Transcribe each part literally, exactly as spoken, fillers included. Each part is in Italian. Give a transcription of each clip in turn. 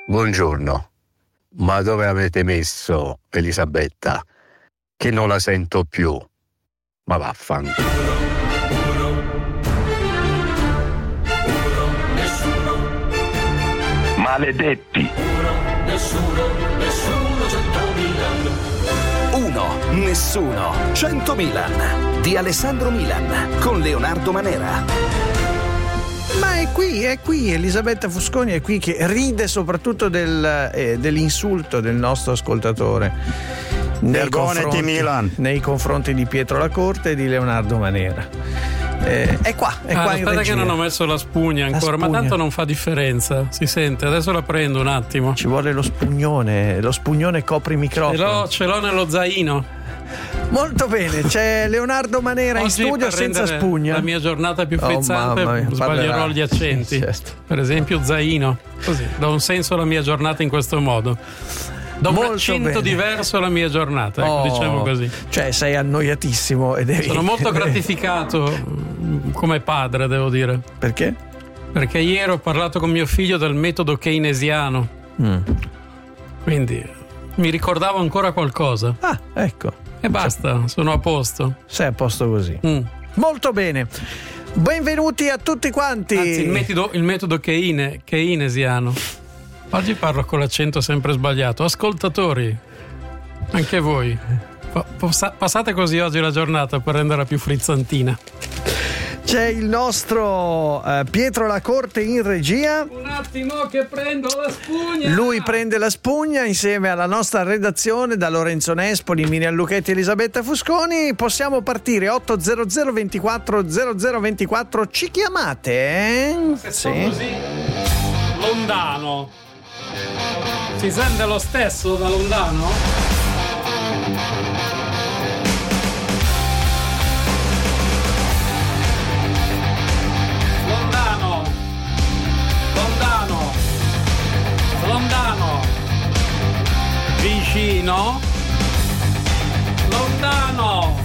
Buongiorno, ma dove avete messo Elisabetta? Che non la sento più. Ma vaffanculo. Maledetti. Nessuno, nessuno, centomila. Uno, nessuno, cento Milan di Alessandro Milan con Leonardo Manera. Ma è qui, è qui, Elisabetta Fusconi è qui che ride soprattutto del, eh, dell'insulto del nostro ascoltatore nei confronti, Milan. nei confronti di Pietro Lacorte e di Leonardo Manera. Eh, è qua, è ah, qua in aspetta regia. che non ho messo la spugna ancora, la spugna. Ma tanto non fa differenza, si sente, adesso la prendo un attimo. Ci vuole lo spugnone, lo spugnone copre i microfoni. Ce l'ho, ce l'ho nello zaino. Molto bene, c'è Leonardo Manera Oggi, in studio per senza spugna. La mia giornata più frizzante, oh, sbaglierò parlerà. gli accenti. Certo. Per esempio zaino, così, do un senso alla mia giornata in questo modo. Do un Molto accento bene. diverso alla mia giornata, ecco, Oh, diciamo così. Cioè sei annoiatissimo e devi... Sono molto gratificato come padre, devo dire. Perché? Perché ieri ho parlato con mio figlio del metodo keynesiano. Mm. Quindi mi ricordavo ancora qualcosa. Ah, ecco. E basta, sono a posto. Sei a posto così. Mm. Molto bene. Benvenuti a tutti quanti. Anzi, il metodo, il metodo keyne, keynesiano. Oggi parlo con l'accento sempre sbagliato. Ascoltatori, anche voi, pa- passate così oggi la giornata per renderla più frizzantina. C'è il nostro uh, Pietro Lacorte in regia. Un attimo che prendo la spugna. Lui prende la spugna insieme alla nostra redazione, da Lorenzo Nespoli, Miriam Lucchetti e Elisabetta Fusconi. Possiamo partire otto zero zero ventiquattro zero zero ventiquattro. Ci chiamate? Eh? Se sì. Sono così lontano. Si sente lo stesso da lontano? Lontano, vicino, lontano.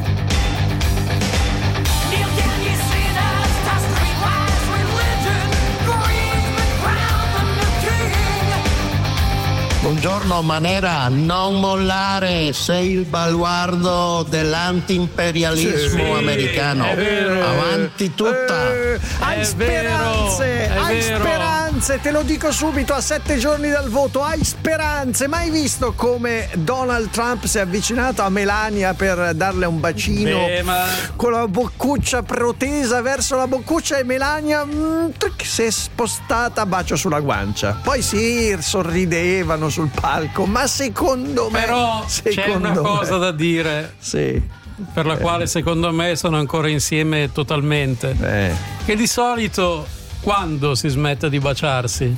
Buongiorno Manera, non mollare, sei il baluardo dell'antiimperialismo sì, americano. È vero. Avanti tutta. Eh, hai È speranze, vero, è hai vero. speranze, te lo dico subito, a sette giorni dal voto, hai speranze. Mai visto come Donald Trump si è avvicinato a Melania per darle un bacino? Beh, ma... con la boccuccia protesa verso la boccuccia e Melania mm, tric, si è spostata, bacio sulla guancia. Poi sì, sorridevano sul palco, ma secondo me Però secondo c'è una me, cosa da dire, sì, per la eh. quale secondo me sono ancora insieme totalmente, eh, che di solito quando si smette di baciarsi?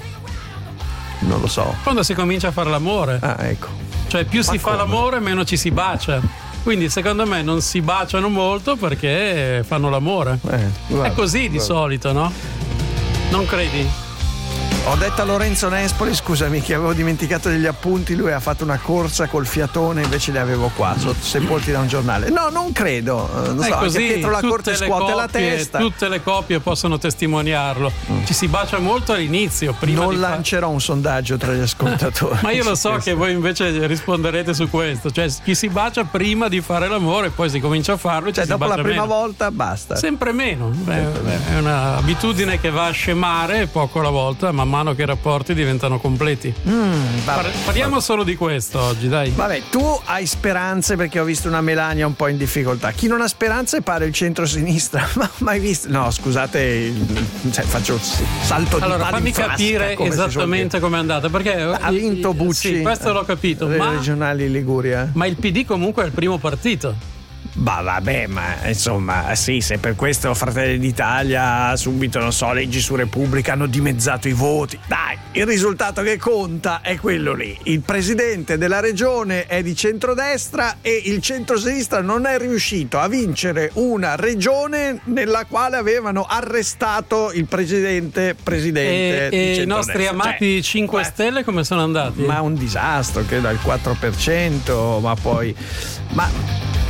non lo so. Quando si comincia a fare l'amore. Ah, ecco. Cioè più Ma si fa come? l'amore meno ci si bacia. Quindi secondo me non si baciano molto perché fanno l'amore. Eh, guarda, È così di guarda. solito, no? Non credi? Ho detto a Lorenzo Nespoli, scusami, che avevo dimenticato degli appunti, lui ha fatto una corsa col fiatone, invece li avevo qua, sotto, sepolti da un giornale. No, non credo, non È so, così, anche Pietro Lacorte tutte le scuote la coppie- testa. Tutte le coppie possono testimoniarlo. Mm. Ci si bacia molto all'inizio, prima Non di fa- lancerò un sondaggio tra gli ascoltatori. Ma io lo so Questo. che voi invece risponderete su questo. Cioè, chi si bacia prima di fare l'amore, poi si comincia a farlo e Cioè, ci si dopo la bacia prima meno. volta basta. Sempre meno. Beh, è un'abitudine che va a scemare poco alla volta, man mano che i rapporti diventano completi. Mm, vabbè. Par- parliamo solo di questo oggi, dai. Vabbè, tu hai speranze perché ho visto una Melania un po' in difficoltà. Chi non ha speranze pare il centro-sinistra. Ma mai visto? No, scusate, il- cioè, faccio il salto di Allora, palo fammi in frasca, capire come si suol esattamente dire. com'è andata. Perché Ha vinto Bucci. Sì, questo l'ho capito. Le Ma, regionali Liguria. ma il P D comunque è il primo partito. Bah, vabbè, ma insomma, sì, se per questo Fratelli d'Italia subito, non so, leggi su Repubblica hanno dimezzato i voti. Dai, il risultato che conta è quello lì. Il presidente della regione è di centrodestra e il centrosinistra non è riuscito a vincere una regione nella quale avevano arrestato il presidente presidente E, di e i centrodestra. nostri amati Cioè, cinque eh, Stelle come sono andati? ma un disastro, credo al quattro per cento, ma poi ma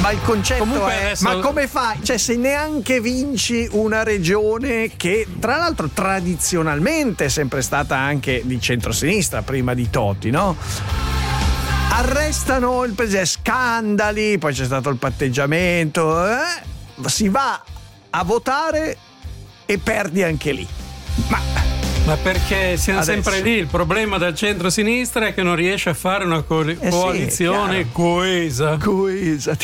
Ma il concetto Comunque è: adesso- ma come fai? Cioè, se neanche vinci una regione che, tra l'altro, tradizionalmente è sempre stata anche di centrosinistra prima di Totti, no? Arrestano il presidente, scandali, poi c'è stato il patteggiamento, eh? Si va a votare e perdi anche lì. Ma Ma perché siamo Adesso. sempre lì. Il problema del centro-sinistra è che non riesce a fare una co- sì, coalizione chiaro. coesa. coesa.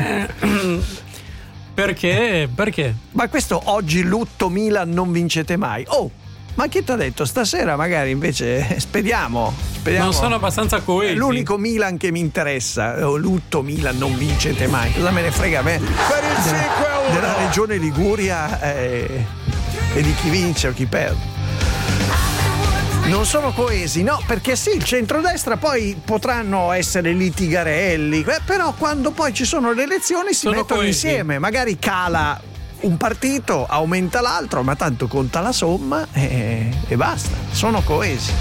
Perché? Perché? Ma questo oggi lutto Milan non vincete mai. Oh, ma chi ti ha detto? Stasera magari invece speriamo. speriamo. Non sono abbastanza coesi. È l'unico Milan che mi interessa. Oh, lutto Milan non vincete mai. Cosa me ne frega a me? Per il della, della regione Liguria eh, e di chi vince o chi perde. Non sono coesi, no, perché sì, il centrodestra poi potranno essere litigarelli, eh, però quando poi ci sono le elezioni si Sono mettono coesi. insieme, magari cala un partito, aumenta l'altro, ma tanto conta la somma e, e basta, sono coesi.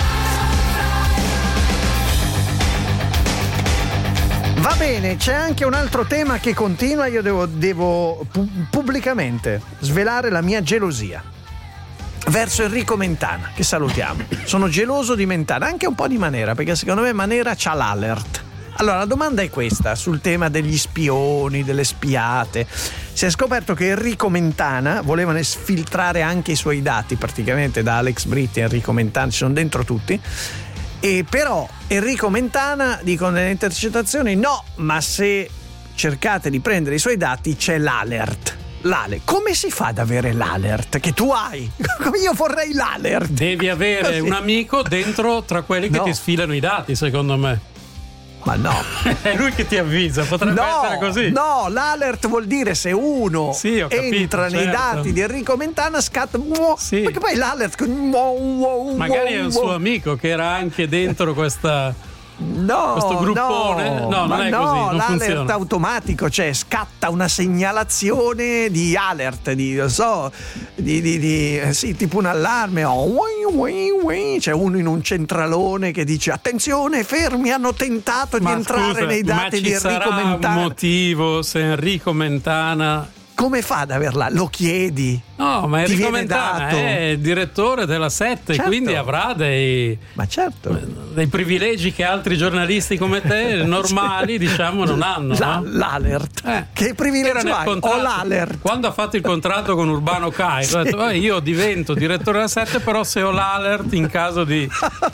Va bene, c'è anche un altro tema che continua, io devo, devo pu- pubblicamente svelare la mia gelosia verso Enrico Mentana, che salutiamo. Sono geloso di Mentana, anche un po' di Manera, perché secondo me Manera c'ha l'alert. Allora, la domanda è questa, sul tema degli spioni, delle spiate. Si è scoperto che Enrico Mentana volevano sfiltrare anche i suoi dati, praticamente da Alex Britti a Enrico Mentana, ci sono dentro tutti. E però Enrico Mentana, dicono nelle intercettazioni, no, ma se cercate di prendere i suoi dati c'è l'alert. L'alert. Come si fa ad avere l'alert che tu hai? Io vorrei l'alert. Devi avere Così. un amico dentro tra quelli che No. ti sfilano i dati, secondo me. Ma no. È lui che ti avvisa, potrebbe No, essere così. no, l'alert vuol dire se uno Sì, ho capito, entra nei certo. dati di Enrico Mentana scatta, Sì. perché poi l'alert Magari è un suo amico che era anche dentro questa. No, questo gruppone? no, No, non ma è no, così, non l'alert funziona. automatico, cioè scatta una segnalazione di alert, di non so, di, di, di eh, sì, tipo un allarme, oh, ui, ui, ui. C'è uno in un centralone che dice attenzione, fermi, hanno tentato di Ma entrare scusa, nei ma dati ci di Enrico sarà Mentana. un motivo se Enrico Mentana. Come fa ad averla? Lo chiedi? No, ma Ti Enrico viene Mentana dato? è direttore della sette, Certo. quindi avrà dei, Ma certo. dei privilegi che altri giornalisti come te, normali, diciamo, non hanno. La- no? L'alert. Eh. Che Era privilegio nel hai? contratto. Ho l'alert. Quando ha fatto il contratto con Urbano Cairo, ha detto, "Eh, io divento direttore della sette, però se ho l'alert in caso di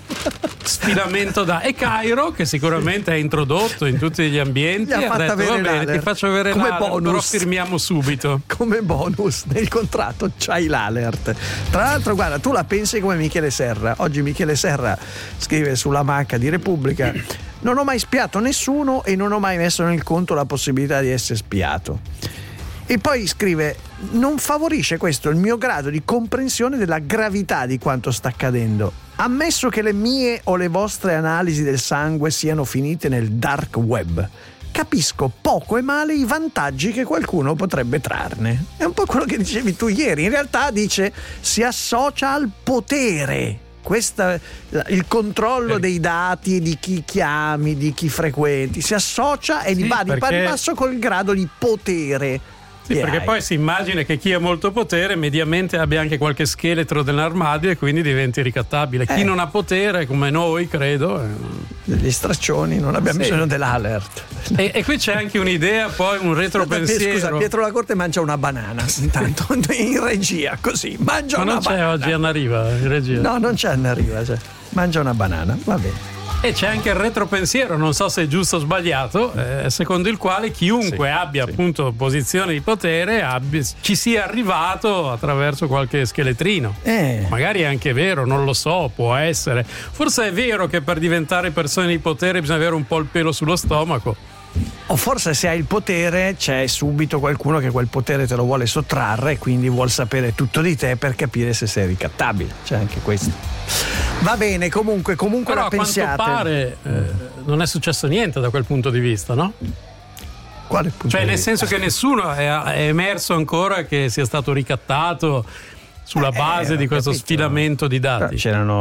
sfilamento da... E Cairo, che sicuramente è introdotto in tutti gli ambienti, Gli ha ha fatto detto, avere va bene, l'alert. ti faccio avere Come l'alert, bonus. però firmiamo subito. Come bonus nel contratto c'hai l'alert. Tra l'altro, guarda, tu la pensi come Michele Serra. Oggi Michele Serra scrive sulla Macca di Repubblica: non ho mai spiato nessuno e non ho mai messo nel conto la possibilità di essere spiato. E poi scrive: non favorisce questo il mio grado di comprensione della gravità di quanto sta accadendo. Ammesso che le mie o le vostre analisi del sangue siano finite nel dark web, capisco poco e male i vantaggi che qualcuno potrebbe trarne. È un po' quello che dicevi tu ieri. In realtà dice si associa al potere. Questa, il controllo Eh. dei dati, di chi chiami, di chi frequenti, si associa e Sì, va di pari perché- passo col grado di potere. Sì, che perché hai. poi si immagina che chi ha molto potere mediamente abbia anche qualche scheletro nell'armadio e quindi diventi ricattabile. Eh. Chi non ha potere, come noi, credo. eh, Degli straccioni, non abbiamo Sì. bisogno dell'alert. E, e qui c'è anche un'idea, poi un retropensiero. Scusa, Pietro La Corte mangia una banana intanto in regia, così mangia Ma una non c'è banana. oggi Anna Riva in regia. No, non c'è Anna Riva, cioè. Mangia una banana, va bene. E c'è anche il retropensiero, non so se è giusto o sbagliato, eh, secondo il quale chiunque Sì, abbia sì. appunto posizioni di potere abbia- ci sia arrivato attraverso qualche scheletrino. Eh. Magari è anche vero, non lo so, può essere. Forse è vero che per diventare persone di potere bisogna avere un po' il pelo sullo stomaco. O forse se hai il potere c'è subito qualcuno che quel potere te lo vuole sottrarre e quindi vuol sapere tutto di te per capire se sei ricattabile. C'è anche questo. Va bene, comunque, comunque Però la a quanto pensiate. pare eh, non è successo niente da quel punto di vista, no? Quale punto Cioè di nel vista? senso che nessuno è, è emerso ancora che sia stato ricattato sulla Eh, base ho di questo capito. sfilamento di Però dati. c'erano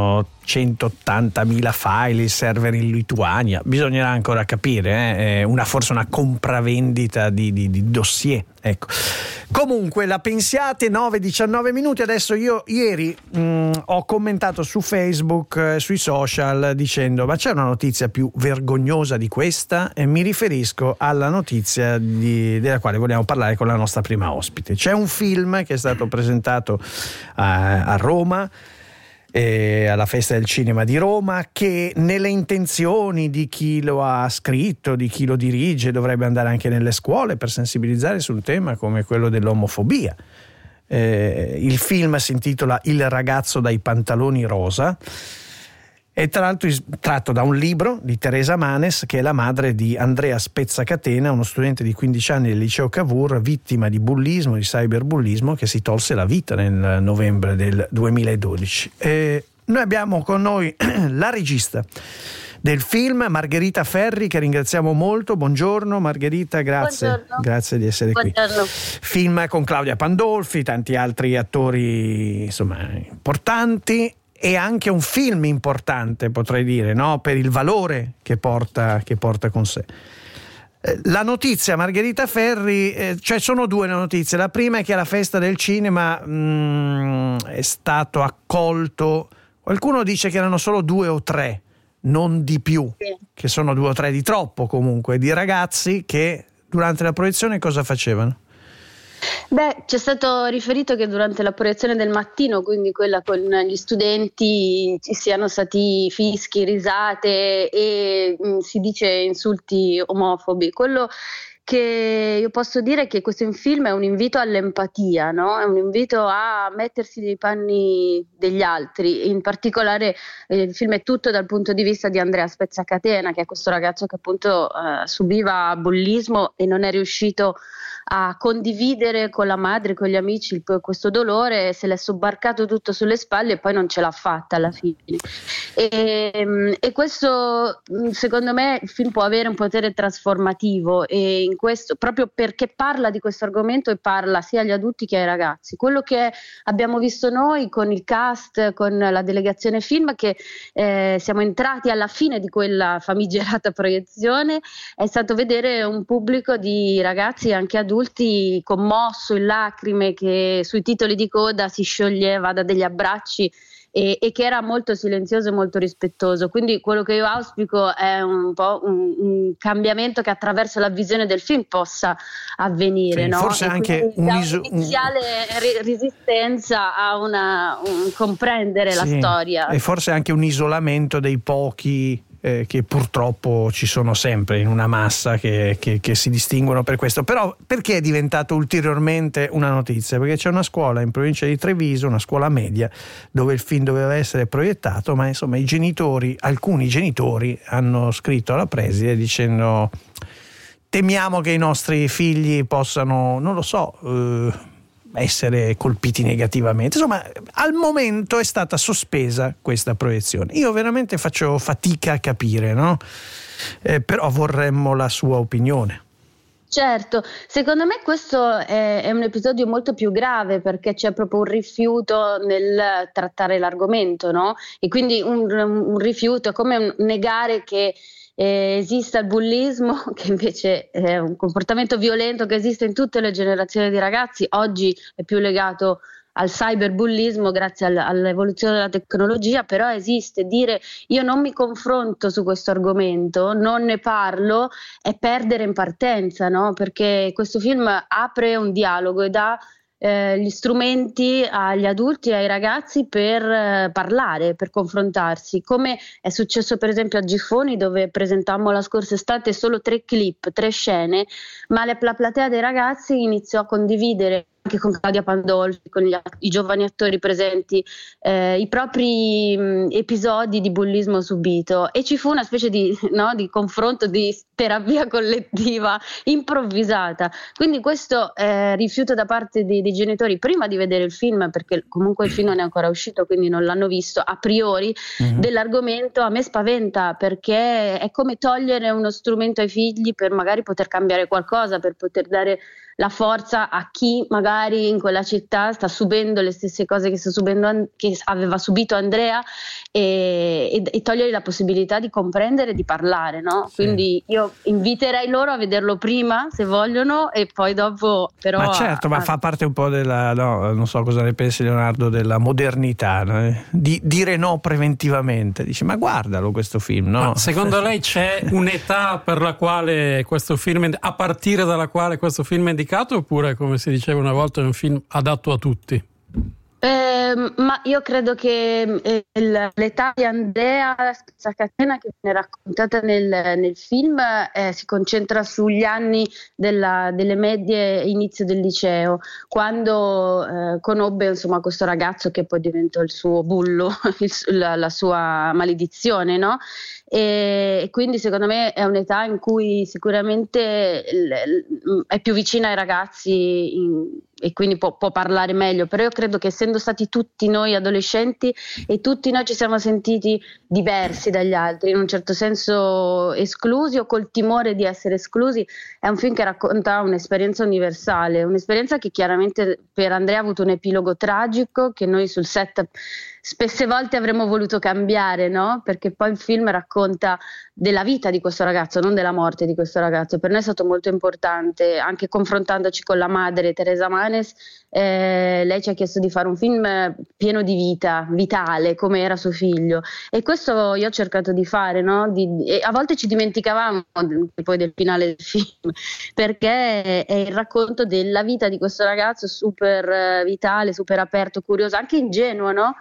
centottantamila file, il server in Lituania, bisognerà ancora capire, eh? una forse una compravendita di, di, di dossier, ecco. Comunque la pensiate, nove e diciannove minuti. Adesso io ieri mh, ho commentato su Facebook, eh, sui social, dicendo: ma c'è una notizia più vergognosa di questa? E mi riferisco alla notizia di, della quale vogliamo parlare con la nostra prima ospite. C'è un film che è stato presentato a, a Roma, eh, alla Festa del Cinema di Roma, che nelle intenzioni di chi lo ha scritto, di chi lo dirige, dovrebbe andare anche nelle scuole per sensibilizzare su un tema come quello dell'omofobia. Eh, il film si intitola Il ragazzo dai pantaloni rosa, è tra l'altro tratto da un libro di Teresa Manes, che è la madre di Andrea Spezzacatena, uno studente di quindici anni del liceo Cavour, vittima di bullismo, di cyberbullismo, che si tolse la vita nel novembre del duemiladodici. E noi abbiamo con noi la regista del film, Margherita Ferri, che ringraziamo molto. Buongiorno Margherita, grazie. Buongiorno. Grazie di essere Buongiorno. qui. Film con Claudia Pandolfi, tanti altri attori, insomma, importanti. E anche un film importante, potrei dire, no? Per il valore che porta, che porta con sé. La notizia Margherita Ferri, eh, cioè sono due le notizie. La prima è che alla Festa del Cinema mh, è stato accolto, qualcuno dice che erano solo due o tre, non di più, sì. Che sono due o tre di troppo comunque, di ragazzi che durante la proiezione cosa facevano? Beh, c'è stato riferito che durante la proiezione del mattino, quindi quella con gli studenti, ci siano stati fischi, risate e mh, si dice insulti omofobi. Quello che io posso dire è che questo film è un invito all'empatia, no? È un invito a mettersi nei panni degli altri. In particolare eh, il film è tutto dal punto di vista di Andrea Spezzacatena, che è questo ragazzo che appunto eh, subiva bullismo e non è riuscito a condividere con la madre, con gli amici il, questo dolore, se l'è sobbarcato tutto sulle spalle e poi non ce l'ha fatta alla fine. E, e questo, secondo me, il film può avere un potere trasformativo, e in questo, proprio perché parla di questo argomento e parla sia agli adulti che ai ragazzi. Quello che abbiamo visto noi con il cast, con la delegazione film, che eh, siamo entrati alla fine di quella famigerata proiezione, è stato vedere un pubblico di ragazzi, anche adulti, commosso, in lacrime, che sui titoli di coda si scioglieva da degli abbracci e, e che era molto silenzioso e molto rispettoso. Quindi quello che io auspico è un po' un, un cambiamento che attraverso la visione del film possa avvenire, sì, no? forse E anche un'iniziale un... resistenza a una, un comprendere sì, la storia, e forse anche un isolamento dei pochi eh, che purtroppo ci sono sempre in una massa che, che, che si distinguono per questo. Però perché è diventato ulteriormente una notizia? Perché c'è una scuola in provincia di Treviso, una scuola media, dove il film doveva essere proiettato, ma insomma i genitori, alcuni genitori hanno scritto alla preside dicendo: temiamo che i nostri figli possano, non lo so, eh, essere colpiti negativamente. Insomma, al momento è stata sospesa questa proiezione. Io veramente faccio fatica a capire, no? Eh, però vorremmo la sua opinione. Certo, secondo me questo è, è un episodio molto più grave, perché c'è proprio un rifiuto nel trattare l'argomento, no? E quindi un, un rifiuto è come un negare che Eh, esista il bullismo, che invece è un comportamento violento che esiste in tutte le generazioni di ragazzi. Oggi è più legato al cyberbullismo grazie al, all'evoluzione della tecnologia, però esiste. Dire io non mi confronto su questo argomento, non ne parlo, è perdere in partenza, no? Perché questo film apre un dialogo e dà Eh, gli strumenti agli adulti e ai ragazzi per eh, parlare, per confrontarsi, come è successo per esempio a Giffoni, dove presentammo la scorsa estate solo tre clip, tre scene, ma la, la platea dei ragazzi iniziò a condividere anche con Claudia Pandolfi, con gli, i giovani attori presenti, eh, i propri mh, episodi di bullismo subito, e ci fu una specie di, no, di confronto, di terapia collettiva improvvisata. Quindi questo eh, rifiuto da parte dei, dei genitori prima di vedere il film, perché comunque il film non è ancora uscito, quindi non l'hanno visto a priori, mm-hmm. dell'argomento, a me spaventa, perché è come togliere uno strumento ai figli per magari poter cambiare qualcosa, per poter dare la forza a chi magari in quella città sta subendo le stesse cose che sta subendo, che aveva subito Andrea, e, e, e togliergli la possibilità di comprendere e di parlare, no? Sì. Quindi io inviterei loro a vederlo prima se vogliono, e poi dopo però ma certo, a, ma a... fa parte un po' della, no, non so cosa ne pensi Leonardo, della modernità, no? Di dire no preventivamente, dici ma guardalo questo film, no? Ma secondo lei c'è un'età per la quale questo film, a partire dalla quale questo film è indicato, oppure come si diceva una volta è un film adatto a tutti? Eh, ma io credo che eh, l'età di Andrea Spizzacatena che viene raccontata nel, nel film eh, si concentra sugli anni della, delle medie e inizio del liceo, quando eh, conobbe insomma questo ragazzo che poi diventò il suo bullo, il, la, la sua maledizione, no? E, e quindi secondo me è un'età in cui sicuramente l, l, è più vicina ai ragazzi in, e quindi può, può parlare meglio, però io credo che essendo stati tutti noi adolescenti e tutti noi ci siamo sentiti diversi dagli altri, in un certo senso esclusi o col timore di essere esclusi, è un film che racconta un'esperienza universale, un'esperienza che chiaramente per Andrea ha avuto un epilogo tragico che noi sul set spesse volte avremmo voluto cambiare, no? Perché poi il film racconta della vita di questo ragazzo, non della morte di questo ragazzo. Per noi è stato molto importante, anche confrontandoci con la madre Teresa Manes, eh, lei ci ha chiesto di fare un film pieno di vita, vitale, come era suo figlio. E questo io ho cercato di fare, no? Di, e a volte ci dimenticavamo poi del finale del film, perché è il racconto della vita di questo ragazzo super vitale, super aperto, curioso, anche ingenuo, no?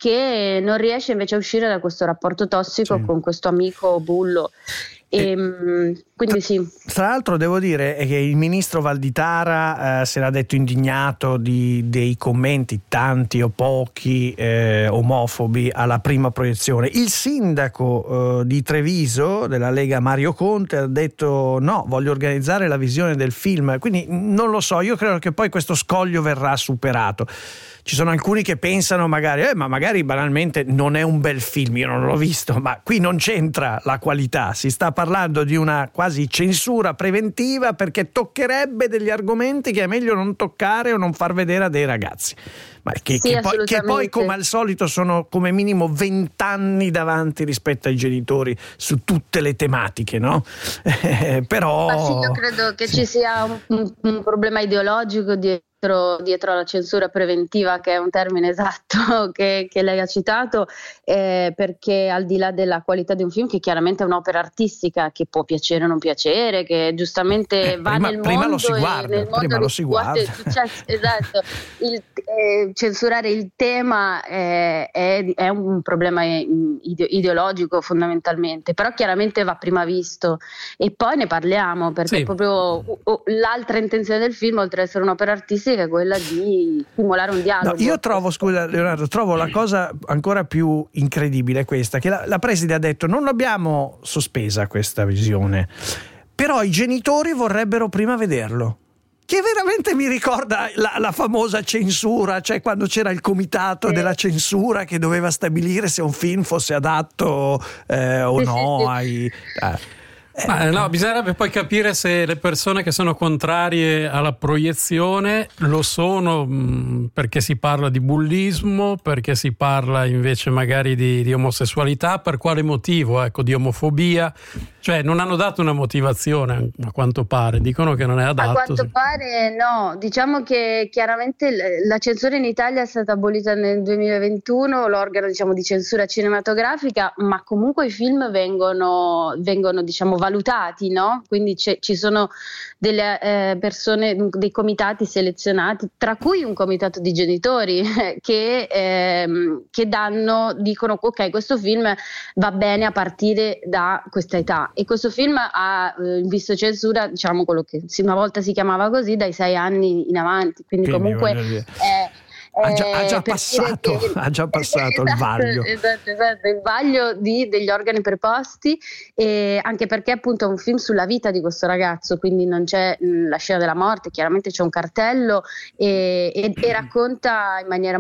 Che non riesce invece a uscire da questo rapporto tossico sì. con questo amico bullo. E, e, quindi sì. Tra l'altro devo dire che il ministro Valditara eh, si era detto indignato di, dei commenti, tanti o pochi, eh, omofobi alla prima proiezione. Il sindaco eh, di Treviso della Lega Mario Conte ha detto no, voglio organizzare la visione del film, quindi non lo so, io credo che poi questo scoglio verrà superato. Ci sono alcuni che pensano magari, eh, ma magari banalmente non è un bel film, io non l'ho visto, ma qui non c'entra la qualità, si sta parlando di una quasi censura preventiva perché toccherebbe degli argomenti che è meglio non toccare o non far vedere a dei ragazzi. Ma che, sì, che, poi, che poi come al solito sono come minimo vent'anni davanti rispetto ai genitori su tutte le tematiche, no? Eh, però ma sì, io credo che sì. ci sia un, un, un problema ideologico di dietro alla censura preventiva, che è un termine esatto che, che lei ha citato, eh, perché al di là della qualità di un film, che chiaramente è un'opera artistica che può piacere o non piacere, che giustamente eh, va prima, nel prima mondo lo si guarda, e nel mondo prima lo si guarda. Successo, esatto, il, eh, censurare il tema eh, è, è un problema ide- ideologico fondamentalmente, però chiaramente va prima visto e poi ne parliamo, perché sì. proprio oh, l'altra intenzione del film, oltre ad essere un'opera artistica, che è quella di stimolare un dialogo. No, io trovo, scusa Leonardo, trovo la cosa ancora più incredibile questa, che la, la preside ha detto non abbiamo sospesa questa visione, però i genitori vorrebbero prima vederlo. Che veramente mi ricorda la, la famosa censura, cioè quando c'era il comitato sì. della censura che doveva stabilire se un film fosse adatto eh, o sì, no sì, sì. ai... Eh. Ma no, bisognerebbe poi capire se le persone che sono contrarie alla proiezione lo sono mh, perché si parla di bullismo, perché si parla invece magari di, di omosessualità, per quale motivo, ecco, di omofobia. Cioè non hanno dato una motivazione, a quanto pare, dicono che non è adatto. A quanto pare no, diciamo che chiaramente la censura in Italia è stata abolita nel duemilaventuno, l'organo diciamo di censura cinematografica, ma comunque i film vengono, vengono diciamo valutati, no? Quindi ci sono delle eh, persone, dei comitati selezionati, tra cui un comitato di genitori che, ehm, che danno, dicono ok, questo film va bene a partire da questa età. E questo film ha eh, visto censura, diciamo quello che una volta si chiamava così, dai sei anni in avanti, quindi, quindi comunque è, Ha già, ha già eh, per passato, dire che- ha già passato il Esatto, vaglio. Esatto, esatto, il vaglio di- degli organi preposti, e anche perché appunto è un film sulla vita di questo ragazzo, quindi non c'è mh, la scena della morte, chiaramente c'è un cartello e, e- e racconta in maniera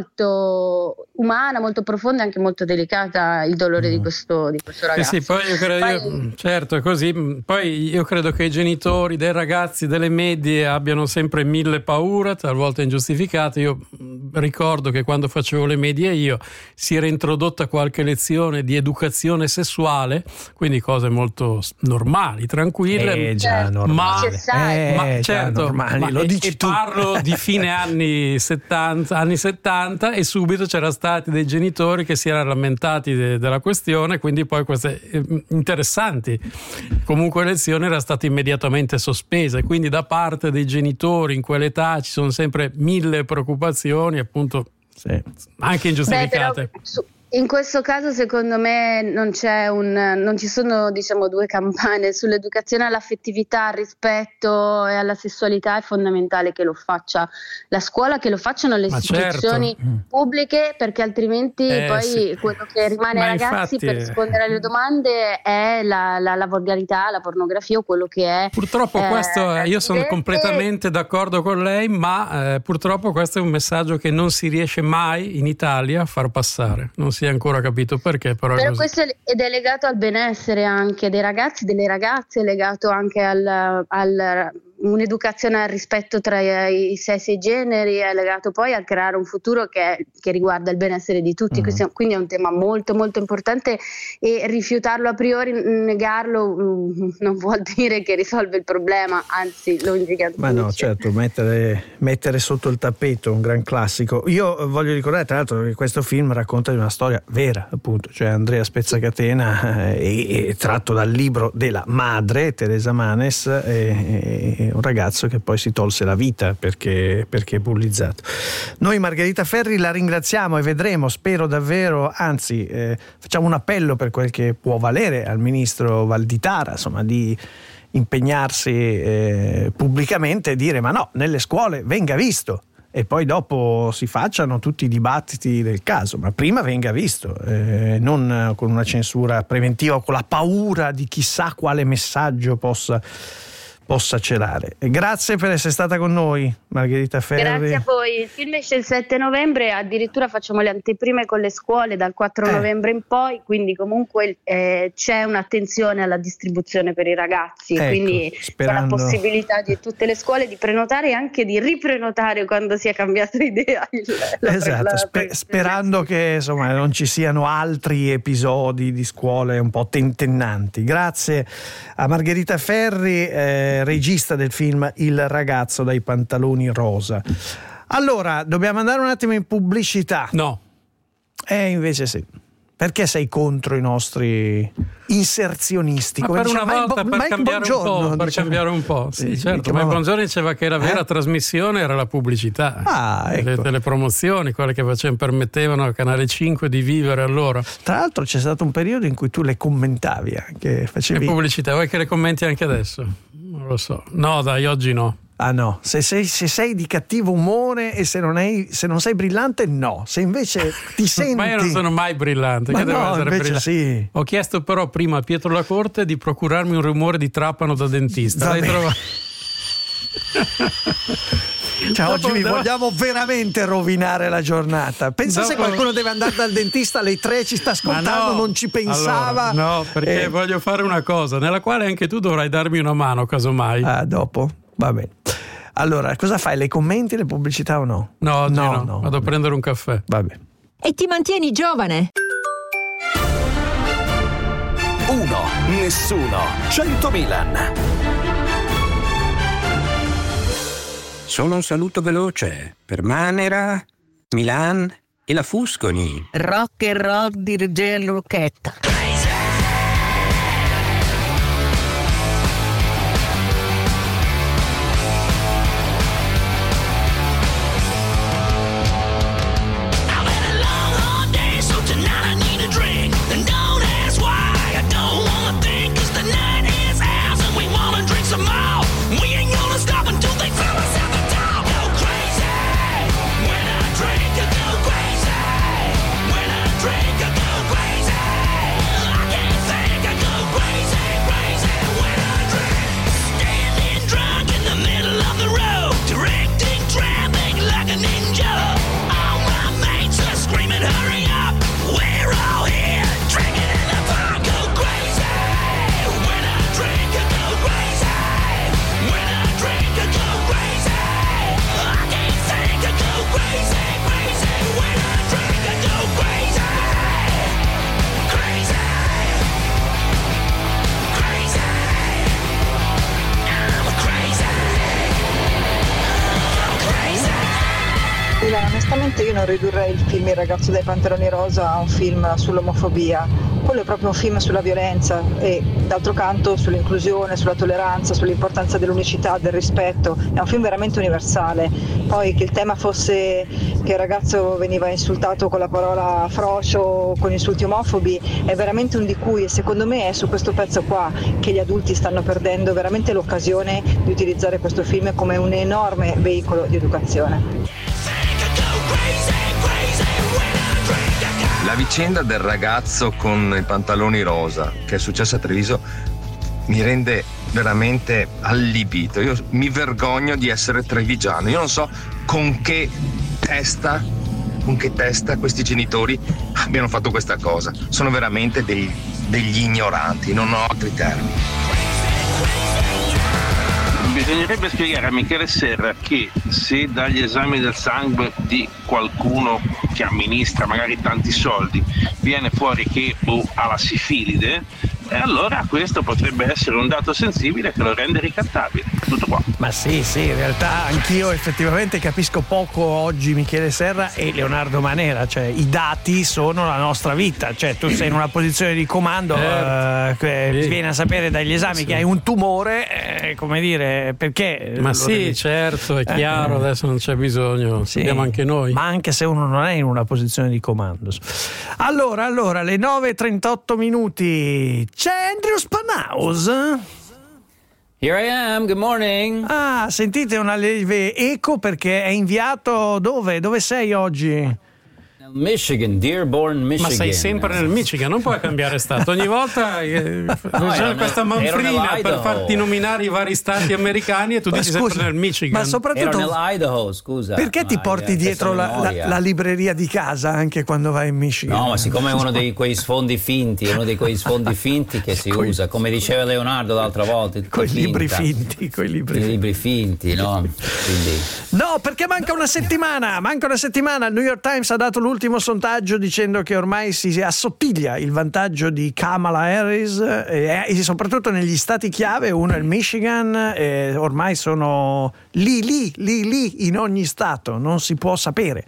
molto umana, molto profonda e anche molto delicata il dolore di questo, di questo Eh ragazzo. sì, poi io credo, io- Poi- certo è così, poi io credo che i genitori dei ragazzi delle medie abbiano sempre mille paure, talvolta ingiustificate. Io mh, ricordo che quando facevo le medie io si era introdotta qualche lezione di educazione sessuale, quindi cose molto s- normali, tranquille. Eh, già, Certo, normale. necessario. Eh, Ma già, certo, normali, ma lo e- dici e tu. parlo di fine anni settanta, anni settanta, e subito c'erano stati dei genitori che si erano lamentati de- della questione, quindi poi queste eh, interessanti comunque lezioni era stata immediatamente sospesa, e quindi da parte dei genitori in quell'età ci sono sempre mille preoccupazioni, appunto Sì. anche Beh, ingiustificate. però, su- in questo caso secondo me non c'è un non ci sono, diciamo, due campane sull'educazione all'affettività, al rispetto e alla sessualità. È fondamentale che lo faccia la scuola, che lo facciano le Ma istituzioni certo. pubbliche, perché altrimenti Eh, poi sì. quello che rimane Ma ai ragazzi infatti, per eh, rispondere alle domande è la, la, la volgarità, la pornografia o quello che è. Purtroppo eh, questo eh, io sono evidente. completamente d'accordo con lei, ma eh, purtroppo questo è un messaggio che non si riesce mai in Italia a far passare. Non si è ancora capito perché, però, è Però così. questo è- ed è legato al benessere anche dei ragazzi, delle ragazze, è legato anche al, al- un'educazione al rispetto tra i, i sessi e i generi, è legato poi a creare un futuro che, che riguarda il benessere di tutti. Mm. Questo- quindi è un tema molto molto importante, e rifiutarlo a priori, negarlo, mm, non vuol dire che risolve il problema, anzi lo ingigantisce. Ma no, certo, mettere, mettere sotto il tappeto un gran classico. Io voglio ricordare tra l'altro che questo film racconta di una storia vera, appunto, cioè Andrea Spezzacatena, eh, è tratto dal libro della madre, Teresa Manes, e, e un ragazzo che poi si tolse la vita perché, perché bullizzato. Noi Margherita Ferri la ringraziamo e vedremo, spero davvero, anzi eh, facciamo un appello per quel che può valere al ministro Valditara, insomma, di impegnarsi eh, pubblicamente e dire ma no, nelle scuole venga visto, e poi dopo si facciano tutti i dibattiti del caso, ma prima venga visto, eh, non con una censura preventiva o con la paura di chissà quale messaggio possa possa celare. E grazie per essere stata con noi, Margherita Ferri. Grazie a voi. Il film esce il sette novembre, addirittura facciamo le anteprime con le scuole dal quattro Eh. novembre in poi, quindi comunque eh, c'è un'attenzione alla distribuzione per i ragazzi, Ecco, quindi c'è sperando- la possibilità di tutte le scuole di prenotare e anche di riprenotare quando sia cambiata idea. Il, la pre- Esatto, la spe- pre- sperando che insomma non ci siano altri episodi di scuole un po' tentennanti. Grazie a Margherita Ferri, eh, regista del film Il ragazzo dai pantaloni rosa. Allora, dobbiamo andare un attimo in pubblicità. No, Eh, invece sì. Perché sei contro i nostri inserzionisti? ma Come per una diceva Mike volta Bo- per Mike cambiare un Bongiorno, po', per diceva. cambiare un po'. Sì, Sì, certo. mi Ma chiamava- Bongiorno diceva che la vera Eh? trasmissione era la pubblicità. Ah, le, ecco. le promozioni, quelle che facevano, permettevano al Canale cinque di vivere allora. Tra l'altro c'è stato un periodo in cui tu le commentavi anche, Le facevi... pubblicità, vuoi che le commenti anche adesso? Non lo so. No, dai, oggi no. Ah no, se sei, se sei di cattivo umore e se non, hai, se non sei brillante, no. Se invece ti senti... Ma io non sono mai brillante. Ma che devo no, essere invece brillante? sì. Ho chiesto però prima a Pietro Lacorte di procurarmi un rumore di trapano da dentista. Va L'hai bene. trovato? Cioè, oggi Dopo- vi dopo- vogliamo veramente rovinare la giornata. Pensa se Dopo- qualcuno deve andare dal dentista alle tre, ci sta Ma ascoltando, no. non ci pensava. Allora, no, perché Eh, voglio fare una cosa nella quale anche tu dovrai darmi una mano, casomai. Ah, dopo? Va bene. Allora, cosa fai? Le commenti le pubblicità o no? No, oggi no, no. vado a prendere un caffè. Va bene. E ti mantieni giovane. Uno, nessuno, cento Milan. Solo un saluto veloce per Manera, Milan e la Fusconi. Rock and roll di Ruggero Lucchetta. We ain't gonna stop until they throw us out the door. Go crazy when I drink. personalmente io non ridurrei il film Il ragazzo dai pantaloni rosa a un film sull'omofobia. Quello è proprio un film sulla violenza e d'altro canto sull'inclusione, sulla tolleranza, sull'importanza dell'unicità, del rispetto. È un film veramente universale. Poi che il tema fosse che il ragazzo veniva insultato con la parola frocio, con insulti omofobi, è veramente un di cui, e secondo me è su questo pezzo qua che gli adulti stanno perdendo veramente l'occasione di utilizzare questo film come un enorme veicolo di educazione. La vicenda del ragazzo con i pantaloni rosa che è successa a Treviso mi rende veramente allibito. Io mi vergogno di essere trevigiano. Io non so con che testa, con che testa questi genitori abbiano fatto questa cosa. Sono veramente dei, degli ignoranti, non ho altri termini. Bisognerebbe spiegare a Michele Serra che se dagli esami del sangue di qualcuno che amministra magari tanti soldi viene fuori che oh, ha la sifilide, e allora questo potrebbe essere un dato sensibile che lo rende ricattabile. Tutto qua. Ma sì, sì, in realtà anch'io effettivamente capisco poco oggi Michele Serra e Leonardo Manera, cioè i dati sono la nostra vita, cioè tu sei in una posizione di comando, certo. eh, sì. Vieni a sapere dagli esami sì. che hai un tumore, eh, come dire, perché? Ma sì, devi... certo, è chiaro, eh. adesso non c'è bisogno, sì. Sappiamo anche noi. Ma anche se uno non è in una posizione di comando. Allora, allora, le nove e trentotto minuti, c'è Andrew Spanaus? Here I am, good morning. Ah, sentite una lieve eco perché è inviato dove? Dove sei oggi? Michigan, Dearborn, Michigan. Ma sei sempre nel Michigan, non puoi cambiare stato. Ogni volta eh, no, c'è questa manfrina per farti nominare i vari stati americani e tu ma dici scusa, sempre nel Michigan. Ma soprattutto ero nell'Idaho, scusa. Perché ma ti porti dietro la, la, la libreria di casa anche quando vai in Michigan? No, ma siccome è uno dei quei sfondi finti, uno di quei sfondi finti che si coi, usa, come diceva Leonardo l'altra volta. Coi libri finti, coi libri, I libri finti, no? Quindi. No, perché manca una settimana, manca una settimana. Il New York Times ha dato l'ultimo sondaggio dicendo che ormai si assottiglia il vantaggio di Kamala Harris e, e soprattutto negli stati chiave, uno è il Michigan, e ormai sono lì lì lì lì in ogni stato, non si può sapere.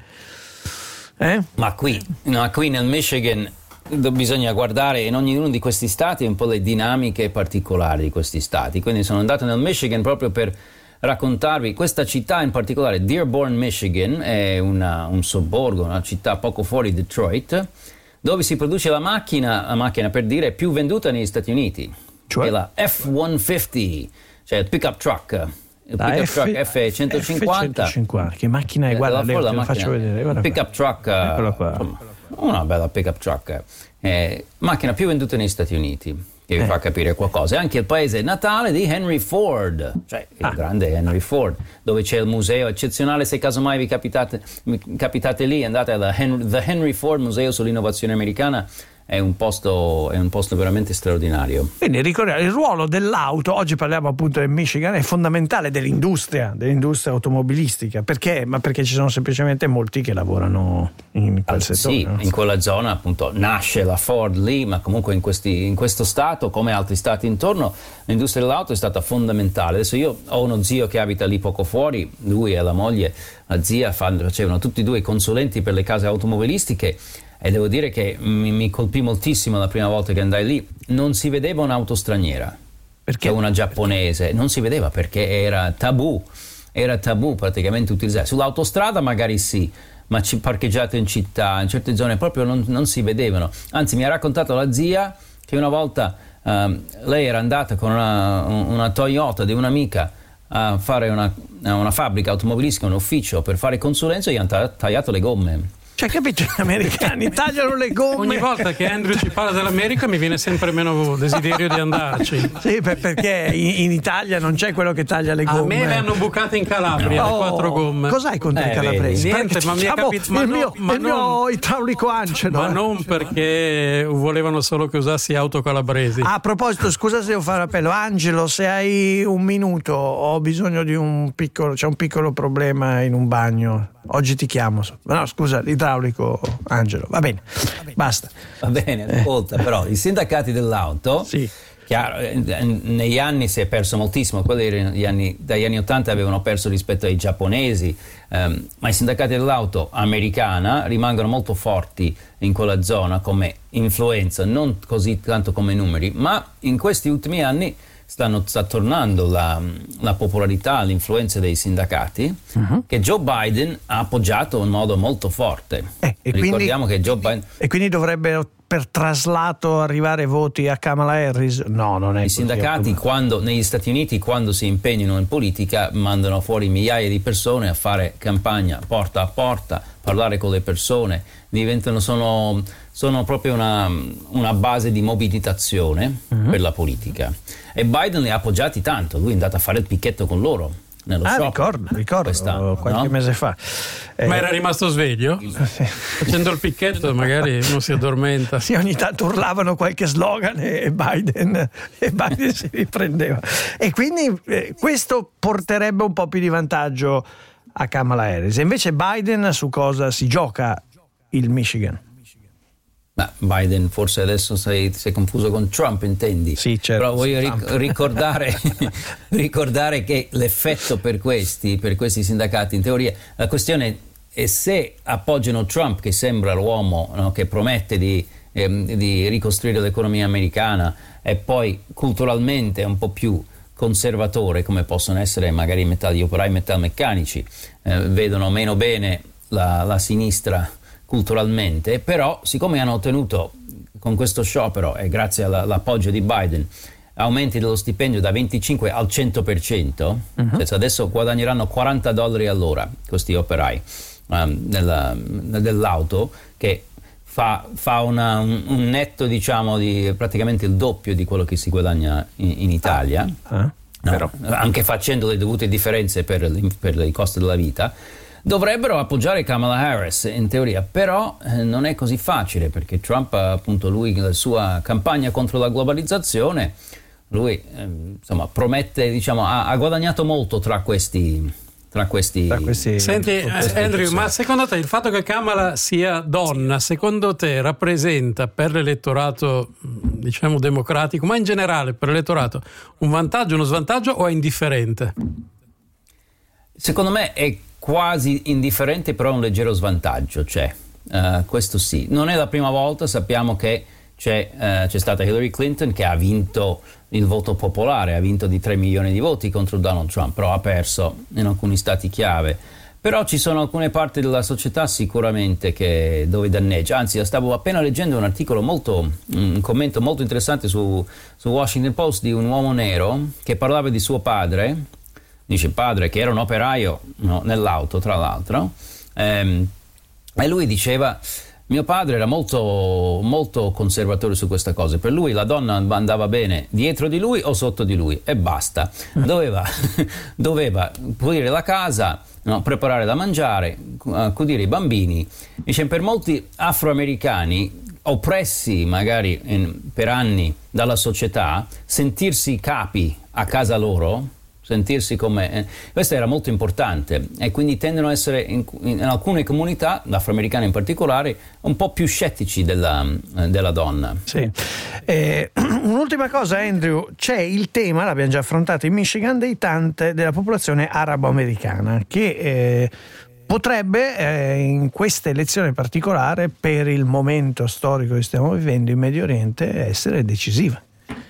Eh? Ma qui, no, qui nel Michigan bisogna guardare in ognuno di questi stati un po' le dinamiche particolari di questi stati, quindi sono andato nel Michigan proprio per raccontarvi questa città in particolare. Dearborn, Michigan è una, un sobborgo, una città poco fuori Detroit, dove si produce la macchina, la macchina per dire più venduta negli Stati Uniti, cioè? È la F centocinquanta, cioè il pickup truck. Il pickup F- truck F centocinquanta. F centocinquanta, che macchina è? Guarda, Leo, te lo faccio vedere. Guarda il pickup truck, insomma, una bella pickup truck, eh, macchina più venduta negli Stati Uniti. Che vi eh. fa capire qualcosa. È anche il paese natale di Henry Ford, cioè il ah. grande Henry Ford, dove c'è il museo eccezionale. Se casomai vi capitate, capitate lì, andate al Henry, The Henry Ford Museo sull'innovazione americana. È un posto, è un posto veramente straordinario. Quindi ricordiamo il ruolo dell'auto, oggi parliamo appunto del Michigan, è fondamentale dell'industria, dell'industria automobilistica. Perché? Ma perché ci sono semplicemente molti che lavorano in quel ah, settore. Sì, no? In quella zona appunto nasce la Ford lì, ma comunque in, questi, in questo stato, come altri stati intorno, l'industria dell'auto è stata fondamentale. Adesso io ho uno zio che abita lì poco fuori, lui e la moglie, la zia, facevano tutti e due i consulenti per le case automobilistiche. E devo dire che mi, mi colpì moltissimo la prima volta che andai lì. Non si vedeva un'auto straniera, perché una giapponese, non si vedeva perché era tabù, era tabù praticamente utilizzare. Sull'autostrada magari sì, ma ci parcheggiate in città, in certe zone proprio non, non si vedevano. Anzi, mi ha raccontato la zia che una volta uh, lei era andata con una, una Toyota di un'amica a fare una, una fabbrica automobilistica, un ufficio per fare consulenza, e gli hanno tagliato le gomme. Cioè, capito? Gli americani tagliano le gomme. Ogni volta che Andrew ci parla dell'America mi viene sempre meno desiderio di andarci. Sì, perché in, in Italia non c'è quello che taglia le gomme. A me le hanno bucate in Calabria, no. le quattro gomme. Cos'hai contro eh, i calabresi? Niente, ma mi è capito. Ma il mio, no, ma il non, mio idraulico Angelo. Ma non perché volevano solo che usassi auto calabresi. A proposito, scusa se devo fare appello. Angelo, se hai un minuto, ho bisogno di un piccolo, c'è un piccolo problema in un bagno. Oggi ti chiamo. No, scusa, l'idraulico Angelo. Va bene, basta. Va bene, ascolta, eh. però i sindacati dell'auto sì. Chiaro, negli anni si è perso moltissimo, quelli gli anni, dagli anni ottanta avevano perso rispetto ai giapponesi, ehm, ma i sindacati dell'auto americana rimangono molto forti in quella zona come influenza, non così tanto come numeri, ma in questi ultimi anni stanno, sta tornando la, la popolarità, l'influenza dei sindacati, uh-huh. che Joe Biden ha appoggiato in modo molto forte. Eh, e Ricordiamo quindi, che Joe Biden... E quindi dovrebbero per traslato arrivare voti a Kamala Harris? No, non è I così. sindacati quando, negli Stati Uniti, quando si impegnano in politica, mandano fuori migliaia di persone a fare campagna porta a porta, parlare con le persone, diventano, sono, sono proprio una, una base di mobilitazione uh-huh. per la politica. E Biden li ha appoggiati tanto, lui è andato a fare il picchetto con loro. Nello ah, shop, ricordo, ricordo qualche no? mese fa. Ma era rimasto sveglio? Facendo il picchetto magari uno si addormenta. Sì, ogni tanto urlavano qualche slogan e Biden, e Biden si riprendeva. E quindi eh, questo porterebbe un po' più di vantaggio a Kamala Harris. E invece Biden su cosa si gioca il Michigan? Ma Biden forse adesso sei, sei confuso con Trump, intendi? Sì, certo. Però voglio ric- ricordare, ricordare che l'effetto per questi, per questi sindacati, in teoria, la questione è se appoggiano Trump, che sembra l'uomo, no, che promette di, ehm, di ricostruire l'economia americana, e poi culturalmente è un po' più conservatore, come possono essere magari gli operai metalmeccanici, eh, vedono meno bene la, la sinistra culturalmente, però siccome hanno ottenuto con questo sciopero e grazie alla, all'appoggio di Biden aumenti dello stipendio da venticinque al cento per cento, uh-huh. cioè adesso guadagneranno quaranta dollari all'ora questi operai um, nella, dell'auto, che fa, fa una, un, un netto, diciamo, di praticamente il doppio di quello che si guadagna in, in Italia, ah, no, anche facendo le dovute differenze per, per i costi della vita. Dovrebbero appoggiare Kamala Harris in teoria, però eh, non è così facile, perché Trump, appunto, lui, la sua campagna contro la globalizzazione, lui eh, insomma promette, diciamo, ha, ha guadagnato molto tra questi tra questi, tra questi Senti eh, Andrew, ma secondo te il fatto che Kamala sia donna, secondo te rappresenta per l'elettorato, diciamo, democratico, ma in generale per l'elettorato, un vantaggio, uno svantaggio, o è indifferente? Secondo me è quasi indifferente, però un leggero svantaggio c'è, uh, questo sì. Non è la prima volta, sappiamo che c'è, uh, c'è stata Hillary Clinton che ha vinto il voto popolare, ha vinto di tre milioni di voti contro Donald Trump, però ha perso in alcuni stati chiave. Però ci sono alcune parti della società sicuramente che dove danneggia. Anzi, stavo appena leggendo un articolo molto, un commento molto interessante su, su Washington Post di un uomo nero che parlava di suo padre. Dice padre che era un operaio, no, nell'auto, tra l'altro, ehm, e lui diceva: mio padre era molto, molto conservatore su questa cosa, per lui la donna andava bene dietro di lui o sotto di lui e basta, doveva, doveva pulire la casa, no, preparare da mangiare, accudire i bambini. Dice, per molti afroamericani oppressi magari in, per anni dalla società, sentirsi capi a casa loro, sentirsi come eh, questo era molto importante, e quindi tendono a essere in, in alcune comunità, afroamericane in particolare, un po' più scettici della, eh, della donna. Sì. Eh, un'ultima cosa, Andrew, c'è il tema, l'abbiamo già affrontato in Michigan, dei tante della popolazione arabo-americana che eh, potrebbe eh, in questa elezione particolare, per il momento storico che stiamo vivendo in Medio Oriente, essere decisiva.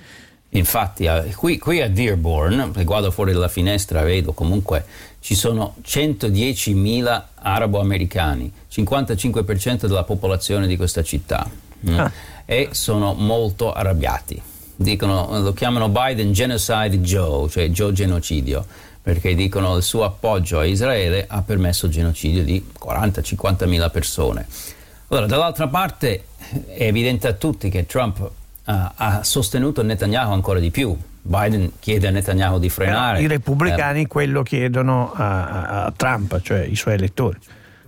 Infatti qui, qui a Dearborn, guardo fuori dalla finestra, vedo comunque ci sono centodiecimila arabo-americani, cinquantacinque per cento della popolazione di questa città, ah. e sono molto arrabbiati. Dicono, lo chiamano Biden Genocide Joe, cioè Joe genocidio, perché dicono il suo appoggio a Israele ha permesso il genocidio di quaranta cinquanta mila persone. Allora, dall'altra parte è evidente a tutti che Trump Uh, ha sostenuto Netanyahu ancora di più. Biden chiede a Netanyahu di frenare. Però i repubblicani eh, quello chiedono a, a Trump, cioè i suoi elettori.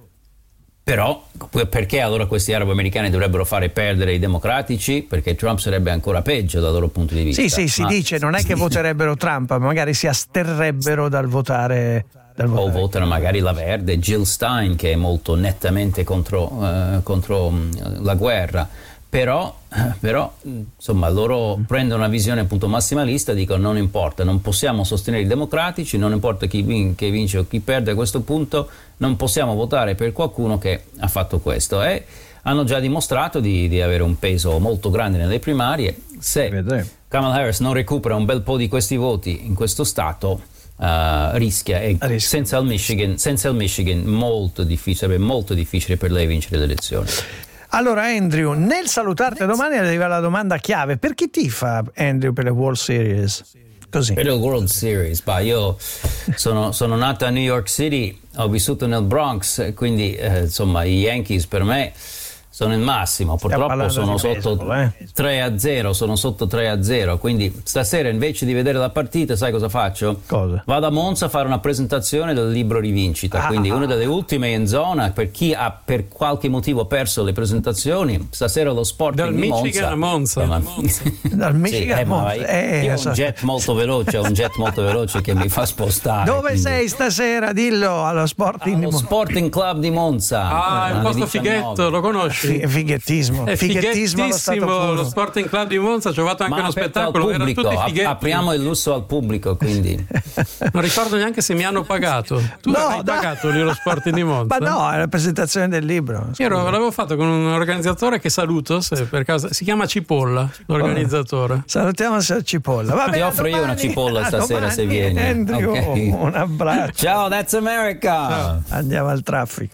Però perché allora questi arabo-americani dovrebbero fare perdere i democratici? Perché Trump sarebbe ancora peggio dal loro punto di vista. Sì, sì, si ma... dice, non è che voterebbero Trump, ma magari si asterrebbero dal votare. Dal votare. O votano magari la Verde, Jill Stein, che è molto nettamente contro, uh, contro um, la guerra. però, però insomma loro prendono una visione appunto massimalista, dicono non importa, non possiamo sostenere i democratici, non importa chi, vin- chi vince o chi perde, a questo punto non possiamo votare per qualcuno che ha fatto questo, e hanno già dimostrato di, di avere un peso molto grande nelle primarie. Se Kamala Harris non recupera un bel po' di questi voti in questo stato, Uh, rischia, e rischia. Senza il Michigan, senza il Michigan molto difficile, sarebbe molto difficile per lei vincere le elezioni. Allora Andrew, nel salutarti domani arriva la domanda chiave: per chi tifa Andrew per le World Series? Così. Per le World Series, bah, io sono, sono nato a New York City, ho vissuto nel Bronx, quindi eh, insomma i Yankees per me sono il massimo. Purtroppo sono sotto baseball, eh. tre a zero, sono sotto tre a zero, quindi stasera invece di vedere la partita sai cosa faccio? Cosa? Vado a Monza a fare una presentazione del libro Rivincita, ah, quindi una delle ultime in zona per chi ha per qualche motivo perso le presentazioni. Stasera lo Sporting dal di Michigan Monza. a Monza, Monza. Dal Michigan sì, a Monza. Io, eh, io ho so. un jet molto veloce, ho un jet molto veloce che mi fa spostare. Dove quindi. sei stasera? Dillo allo Sporting allo di Monza. Sporting Club di Monza. Ah, è un posto fighetto, lo conosci? F- fighettismo. È fighettissimo allo stato puro. Lo Sporting Club di Monza, ci ho fatto anche Ma uno spettacolo, erano tutti fighetti. Apriamo il lusso al pubblico, quindi non ricordo neanche se mi hanno pagato. Tu no, hai no. pagato lì lo Sporting di Monza? Ma no, è la presentazione del libro. Io ero, l'avevo fatto con un organizzatore che saluto, se per caso, si chiama Cipolla, l'organizzatore. Salutiamo il signor Cipolla. Va ti bene, offro domani, io una cipolla stasera domani, se vieni. Andrew, Okay. Un abbraccio. Ciao, that's America. Ciao. Andiamo al traffico.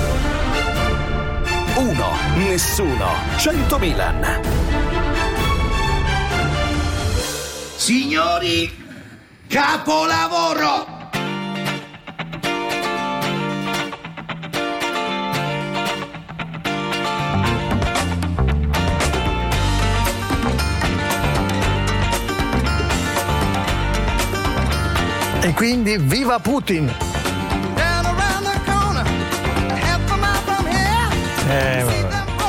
Uno, nessuno, cento Milan. Signori, capolavoro! E quindi viva Putin! Eh, vabbè.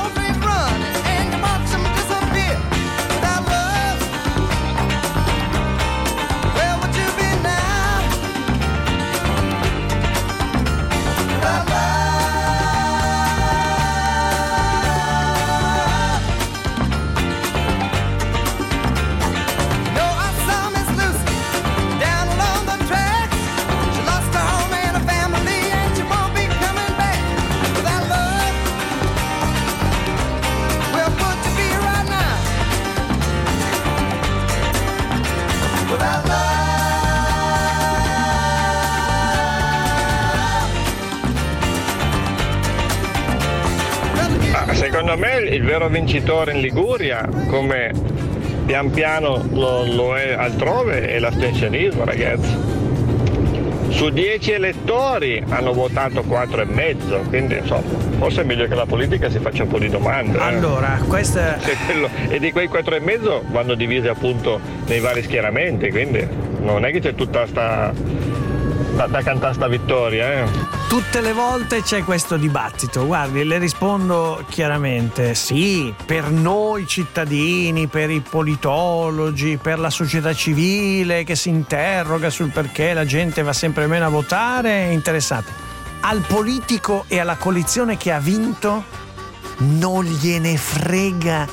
Secondo me il vero vincitore in Liguria, come pian piano lo, lo è altrove, è l'astensionismo, ragazzi. Su dieci elettori hanno votato quattro e mezzo, quindi insomma forse è meglio che la politica si faccia un po' di domande. Allora, eh. questa quello, e di quei quattro e mezzo vanno divisi appunto nei vari schieramenti, quindi non è che c'è tutta sta da, da cantare sta vittoria, eh. Tutte le volte c'è questo dibattito, guardi, le rispondo chiaramente, sì, per noi cittadini, per i politologi, per la società civile che si interroga sul perché la gente va sempre meno a votare, è interessante. Al politico e alla coalizione che ha vinto non gliene frega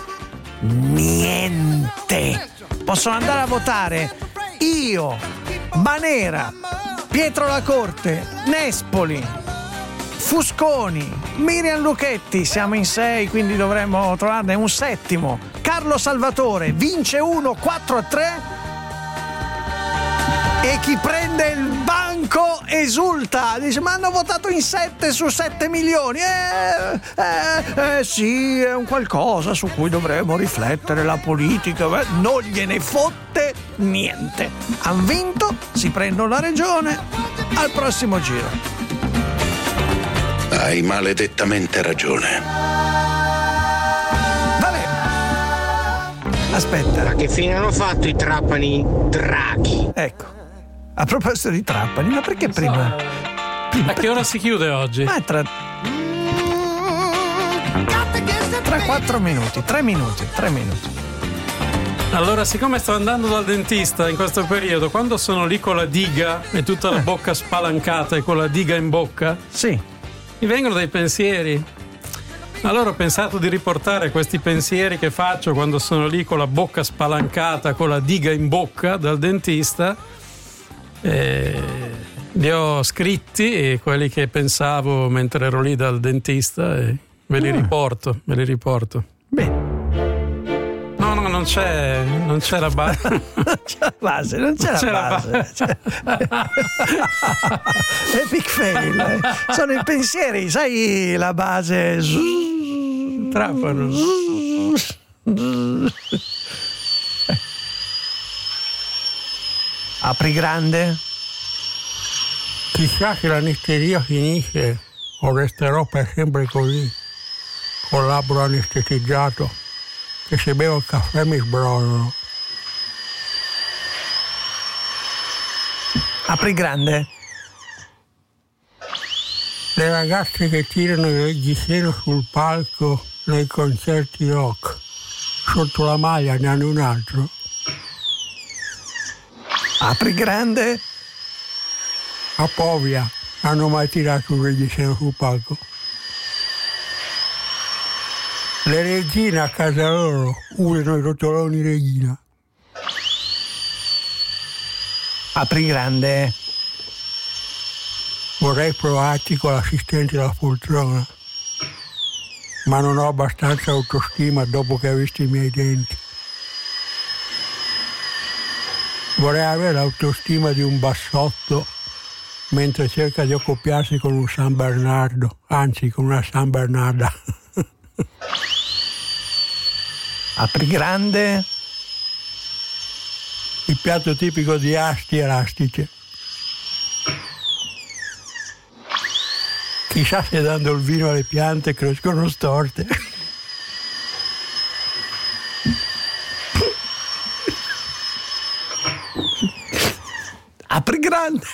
niente. Possono andare a votare io, Manera, Pietro La Corte, Nespoli, Fusconi, Miriam Lucchetti, siamo in sei, quindi dovremmo trovarne un settimo. Carlo Salvatore vince uno, quattro a tre, e chi prende il banco esulta, dice ma hanno votato in sette su sette milioni, eh, eh, eh sì, è un qualcosa su cui dovremmo riflettere la politica, beh, non gliene fotte niente, han vinto, si prendono la regione, al prossimo giro. Hai maledettamente ragione. Vabbè, aspetta, ma che fine hanno fatto i Trapani Draghi? Ecco, a proposito di Trapani, ma perché non prima? So. prima a che ora si chiude oggi? Ma tra tra quattro minuti, tre minuti, tre minuti. Allora, siccome sto andando dal dentista in questo periodo, quando sono lì con la diga e tutta la bocca spalancata e con la diga in bocca, sì, mi vengono dei pensieri. Allora ho pensato di riportare questi pensieri che faccio quando sono lì con la bocca spalancata, con la diga in bocca dal dentista. E li ho scritti, e quelli che pensavo mentre ero lì dal dentista, e ve li riporto, ve li riporto. Bene. No, no, non c'è, non c'è la base. Non c'è la base, non c'è, c'è la base. La base. Epic fail. Eh. Sono i pensieri, sai, la base. Trapano. Apri grande. Chissà che l'anestesia finisce o resterò per sempre così, col labbro anestetizzato, che se bevo il caffè mi sbrodono. Apri grande. Le ragazze che tirano il reggiseno sul palco nei concerti rock, sotto la maglia ne hanno un altro. Apri grande. A Povia hanno mai tirato un reggiseno sul palco? Le regine a casa loro usano i rotoloni regina. Apri grande. Vorrei provarci con l'assistente della poltrona, ma non ho abbastanza autostima dopo che ho visto i miei denti. Vorrei avere l'autostima di un bassotto mentre cerca di accoppiarsi con un San Bernardo, anzi con una San Bernarda. Apri grande. Il piatto tipico di Asti e Rastice. Chissà se dando il vino alle piante crescono storte. Apri grande.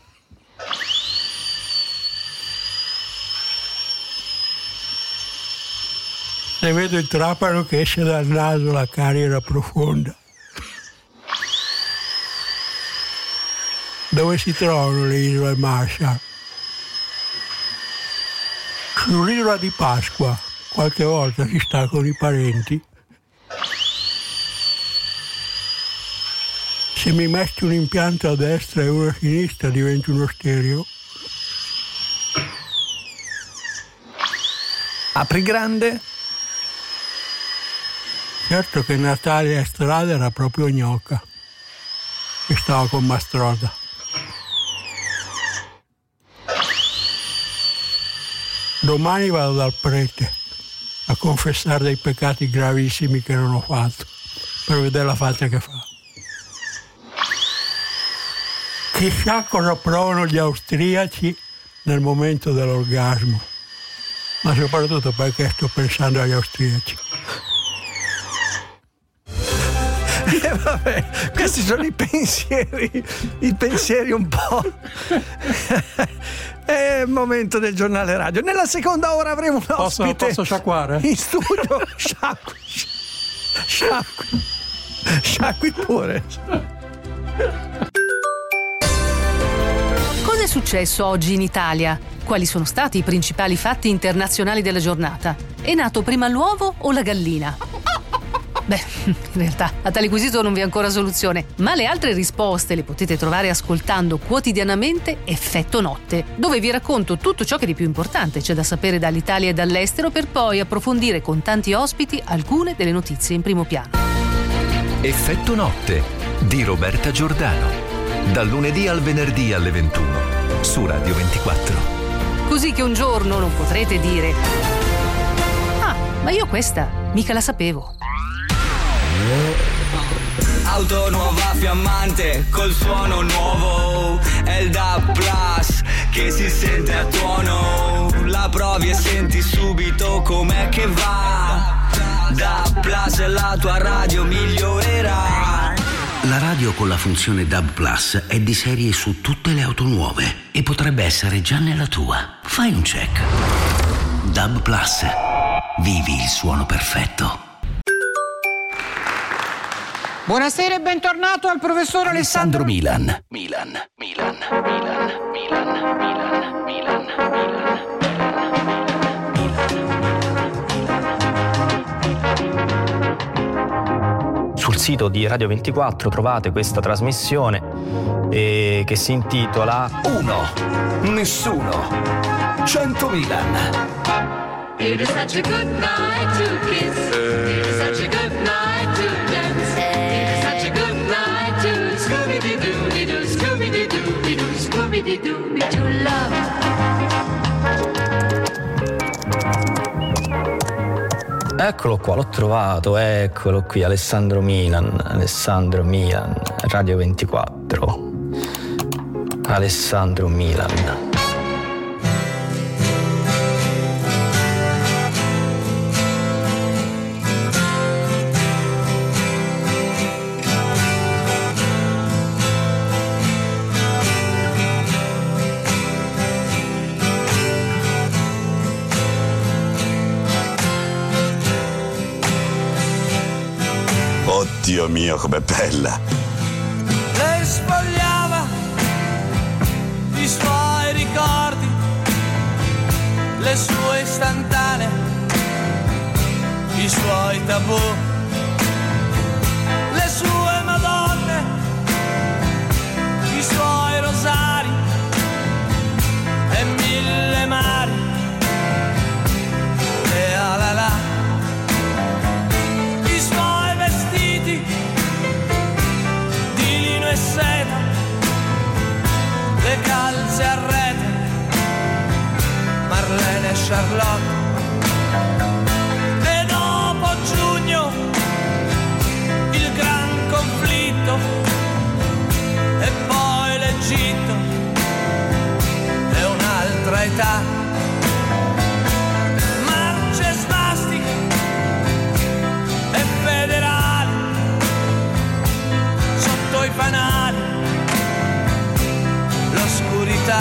Se vedo il trapano che esce dal naso, la carriera profonda. Dove si trovano le isole Marshall? Sull'isola di Pasqua, qualche volta si sta con i parenti. Se mi metti un impianto a destra e uno a sinistra diventa uno stereo. Apri grande. Certo che Natalia Strada era proprio gnocca e stava con Mastroda. Domani vado dal prete a confessare dei peccati gravissimi che non ho fatto, per vedere la faccia che fa. Chissà cosa provano gli austriaci nel momento dell'orgasmo, ma soprattutto perché sto pensando agli austriaci. E vabbè, questi sono i pensieri, i pensieri un po'. È il momento del giornale radio. Nella seconda ora avremo un posso, ospite. Posso sciacquare? In studio. Sciacqui. Sciacqui. Sciacqui pure. Cosa è successo oggi in Italia? Quali sono stati i principali fatti internazionali della giornata? È nato prima l'uovo o la gallina? Beh, in realtà a tale quesito non vi è ancora soluzione, ma le altre risposte le potete trovare ascoltando quotidianamente Effetto Notte, dove vi racconto tutto ciò che di più importante c'è da sapere dall'Italia e dall'estero, per poi approfondire con tanti ospiti alcune delle notizie in primo piano. Effetto Notte di Roberta Giordano, dal lunedì al venerdì alle ventuno su Radio ventiquattro. Così che un giorno non potrete dire: ah, ma io questa mica la sapevo. Auto nuova fiammante col suono nuovo, è il D A B Plus che si sente a tuono. La provi e senti subito com'è che va. D A B Plus, la tua radio migliorerà. La radio con la funzione D A B Plus è di serie su tutte le auto nuove e potrebbe essere già nella tua. Fai un check. D A B Plus. Vivi il suono perfetto. Buonasera e bentornato al professor Alessandro, Alessandro Milan. Milan, Milan, Milan, Milan, Milan, Milan, Milan, Milan. sito di Radio ventiquattro trovate questa trasmissione eh, che si intitola Uno, nessuno, cento Milan. It is such a good night to kiss. It is such a good night to dance. It is such a good night to Scooby-Doo-Doo-Doo, Scooby-Doo-Doo-Doo, Scooby-Doo-Doo, love. Eccolo qua, l'ho trovato, eccolo qui, Alessandro Milan, Alessandro Milan, Radio ventiquattro, Alessandro Milan. Dio mio, com'è bella! Lei spogliava i suoi ricordi, le sue istantanee, i suoi tabù, le sue madonne, i suoi rosari e mille mari, e alala. Di lino e seta, le calze a rete, Marlene e Charlotte. E dopo giugno il gran conflitto, e poi l'Egitto e un'altra età, marce svastiche e federali sotto i fanali, l'oscurità,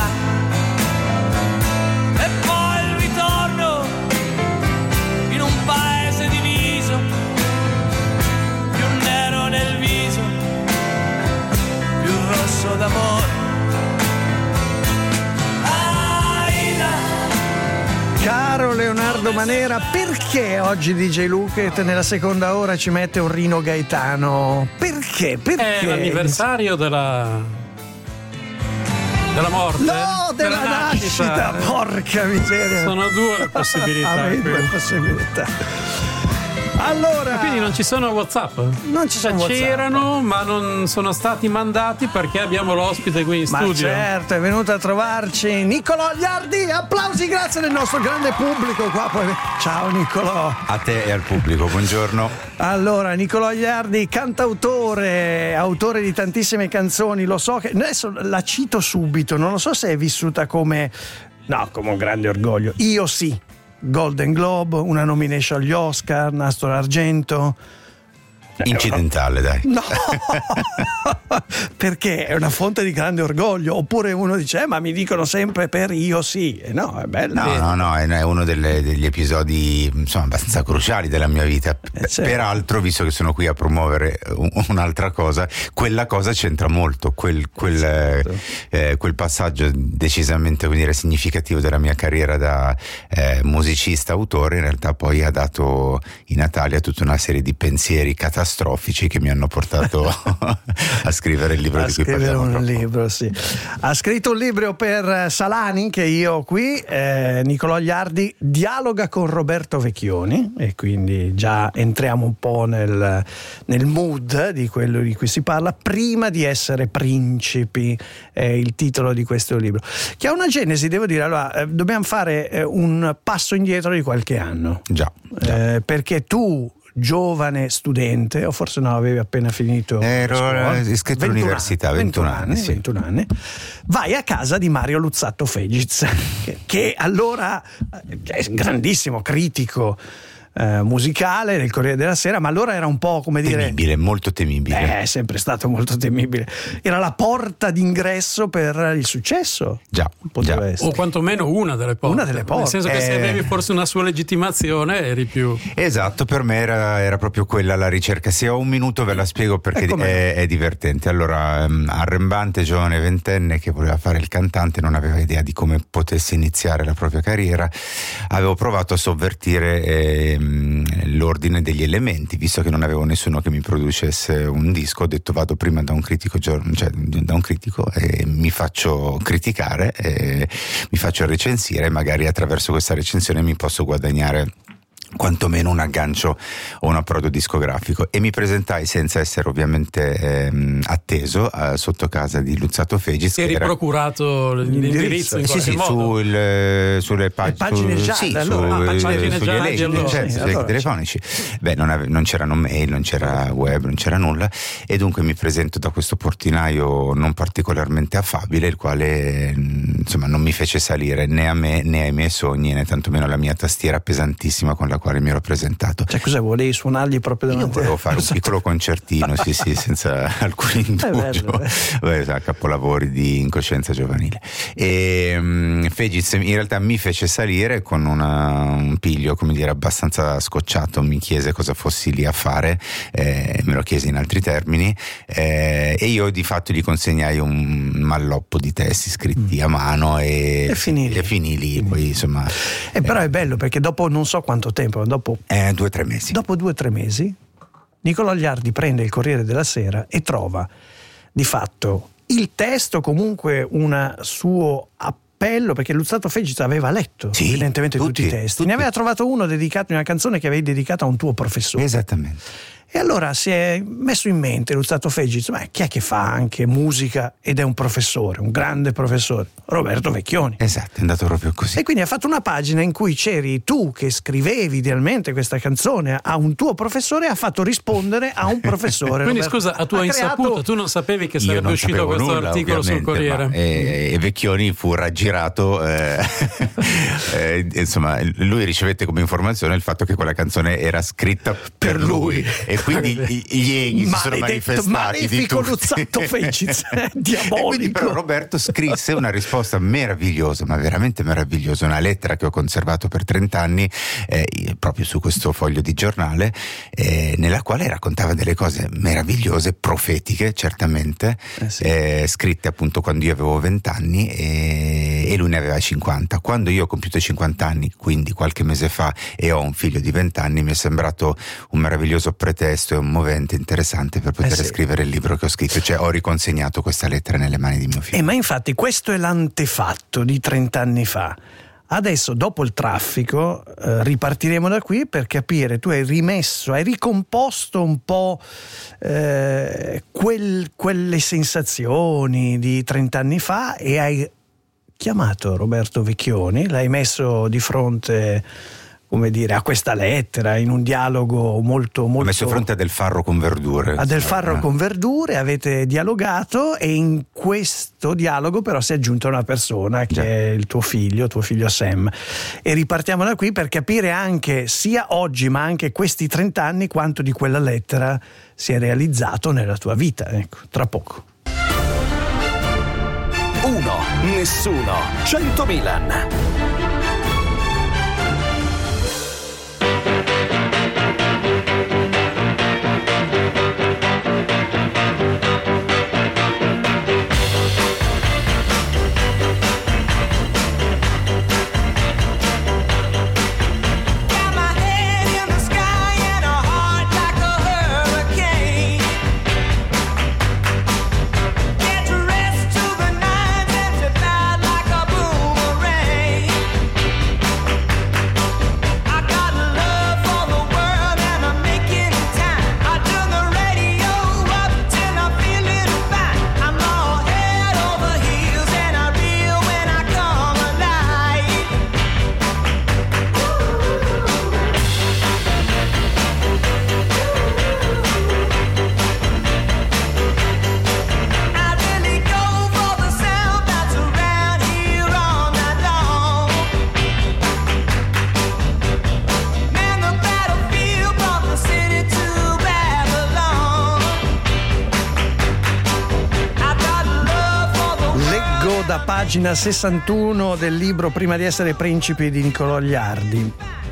e poi il ritorno in un paese diviso, più nero nel viso, più rosso d'amore. Caro Leonardo Manera, perché oggi D J Luket nella seconda ora ci mette un Rino Gaetano? Perché? Perché? È l'anniversario della della morte? No, della, della nascita. nascita. Porca miseria. Sono due le possibilità. Ah, due possibilità. Allora, quindi non ci sono WhatsApp? Non ci sono WhatsApp. C'erano, ma non sono stati mandati perché abbiamo l'ospite qui in ma studio. Ma certo, è venuto a trovarci Niccolò Ghiardi. Applausi, grazie del nostro grande pubblico qua. Ciao Niccolò. A te e al pubblico, buongiorno. Allora, Niccolò Ghiardi, cantautore, autore di tantissime canzoni, lo so che adesso la cito subito, non lo so se è vissuta come no, come un grande orgoglio. Io sì. Golden Globe, una nomination agli Oscar, Nastro d'Argento. Incidentale, dai. No, perché è una fonte di grande orgoglio. Oppure uno dice, eh, ma mi dicono sempre per io sì. E no, è bello. No, no, no, è uno delle, degli episodi insomma abbastanza cruciali della mia vita. Eh, certo. Peraltro, visto che sono qui a promuovere un'altra cosa, quella cosa c'entra molto. Quel, quel, certo. eh, quel passaggio decisamente, come dire, significativo della mia carriera da eh, musicista, autore, in realtà poi ha dato in Italia tutta una serie di pensieri catastrofici che mi hanno portato a scrivere il libro a di cui parliamo. Un libro, sì. Ha scritto un libro per Salani che io ho qui, eh, Niccolò Ghiardi dialoga con Roberto Vecchioni, e quindi già entriamo un po' nel, nel mood di quello di cui si parla. Prima di essere principi è il titolo di questo libro, che ha una genesi, devo dire. Allora, eh, dobbiamo fare eh, un passo indietro di qualche anno. Già, già. Eh, perché tu, giovane studente, o forse no, avevi appena finito ero iscritto all'università, ventuno anni, sì. ventuno anni, vai a casa di Mario Luzzatto Fegiz, che, che allora è grandissimo critico eh, musicale del Corriere della Sera, ma allora era un po' come dire temibile, molto temibile. È sempre stato molto temibile. Era la porta d'ingresso per il successo. Già, poteva già. essere. O quantomeno una delle porte. Una delle porte. Nel senso che eh... se avevi forse una sua legittimazione eri più. Esatto, per me era, era proprio quella la ricerca. Se ho un minuto ve la spiego perché è, è divertente. Allora, um, arrembante giovane ventenne che voleva fare il cantante, non aveva idea di come potesse iniziare la propria carriera. Avevo provato a sovvertire eh, ehm, l'ordine degli elementi, visto che non avevo nessuno che mi producesse un disco. Ho detto vado prima da un critico, cioè da un critico e mi faccio criticare, e mi faccio recensire, e magari attraverso questa recensione mi posso guadagnare quantomeno un aggancio o un approdo discografico. E mi presentai senza essere ovviamente ehm, atteso eh, sotto casa di Luzzatto Fegiz. Eri era... procurato l'indirizzo in sì, sì, modo. Sul, sulle pag- pagine su, gialle, sì, allora, su, ah, pagine sugli gialle, elenchi, allora, certo, sì, sugli allora, telefonici. Beh, non, ave- non c'erano mail, non c'era web, non c'era nulla, e dunque mi presento da questo portinaio non particolarmente affabile, il quale insomma non mi fece salire né a me né ai miei sogni, né tantomeno alla mia tastiera pesantissima con la quale mi ero presentato. Cioè, cosa volevi suonargli proprio davanti? Io volevo fare un piccolo concertino, sì, sì, senza alcun indugio, eh, capolavori di incoscienza giovanile. E um, Fegiz in realtà mi fece salire con una, un piglio, come dire, abbastanza scocciato. Mi chiese cosa fossi lì a fare, eh, me lo chiese in altri termini, eh, e io di fatto gli consegnai un malloppo di testi scritti mm. a mano e, e finì lì. E finì lì. Poi, insomma, eh, però è bello perché dopo non so quanto tempo, dopo eh, due o tre mesi. Dopo due o tre mesi, Nicolò Ghiardi prende il Corriere della Sera e trova di fatto il testo, comunque un suo appello, perché Luzzatto Fegiz aveva letto sì, evidentemente tutti, tutti i testi. Tutti. Ne aveva trovato uno dedicato, una canzone che avevi dedicato a un tuo professore. Esattamente. E allora si è messo in mente Luzzatto Fegiz, ma chi è che fa anche musica ed è un professore, un grande professore? Roberto Vecchioni. Esatto, è andato proprio così. E quindi ha fatto una pagina in cui c'eri tu che scrivevi idealmente questa canzone a un tuo professore e ha fatto rispondere a un professore. Quindi Roberto, scusa, a tua insaputa, creato... tu non sapevi che sarebbe uscito questo nulla, articolo sul Corriere? Ma, e, e Vecchioni fu raggirato, eh, eh, insomma, lui ricevette come informazione il fatto che quella canzone era scritta per, per lui. lui e quindi gli eghi si sono manifestati di tutti. Luzzatto Fegiz, diabolico. E quindi però Roberto scrisse una risposta meravigliosa, ma veramente meravigliosa, una lettera che ho conservato per trent'anni eh, proprio su questo foglio di giornale, eh, nella quale raccontava delle cose meravigliose, profetiche certamente, eh sì. eh, scritte appunto quando io avevo vent'anni e, e lui ne aveva cinquanta. Quando io ho compiuto cinquanta anni, quindi qualche mese fa, e ho un figlio di vent'anni, mi è sembrato un meraviglioso pretesto e un movente interessante per poter eh sì. scrivere il libro che ho scritto, cioè ho riconsegnato questa lettera nelle mani di mio figlio. Eh, ma infatti questo è l'antefatto di trent'anni fa. Adesso, dopo il traffico, eh, ripartiremo da qui per capire, tu hai rimesso, hai ricomposto un po' eh, quel, quelle sensazioni di trent'anni fa e hai chiamato Roberto Vecchioni, l'hai messo di fronte, come dire, a questa lettera in un dialogo molto molto. Ho messo di fronte a Del Farro con verdure. A Del Farro eh. con verdure, avete dialogato e in questo dialogo però si è aggiunta una persona che Già. è il tuo figlio, tuo figlio Sam. E ripartiamo da qui per capire anche sia oggi ma anche questi trent'anni quanto di quella lettera si è realizzato nella tua vita, ecco, tra poco. Uno, nessuno, cento Milan. Pagina sessantuno del libro Prima di essere principi di Nicolò Ghiardi.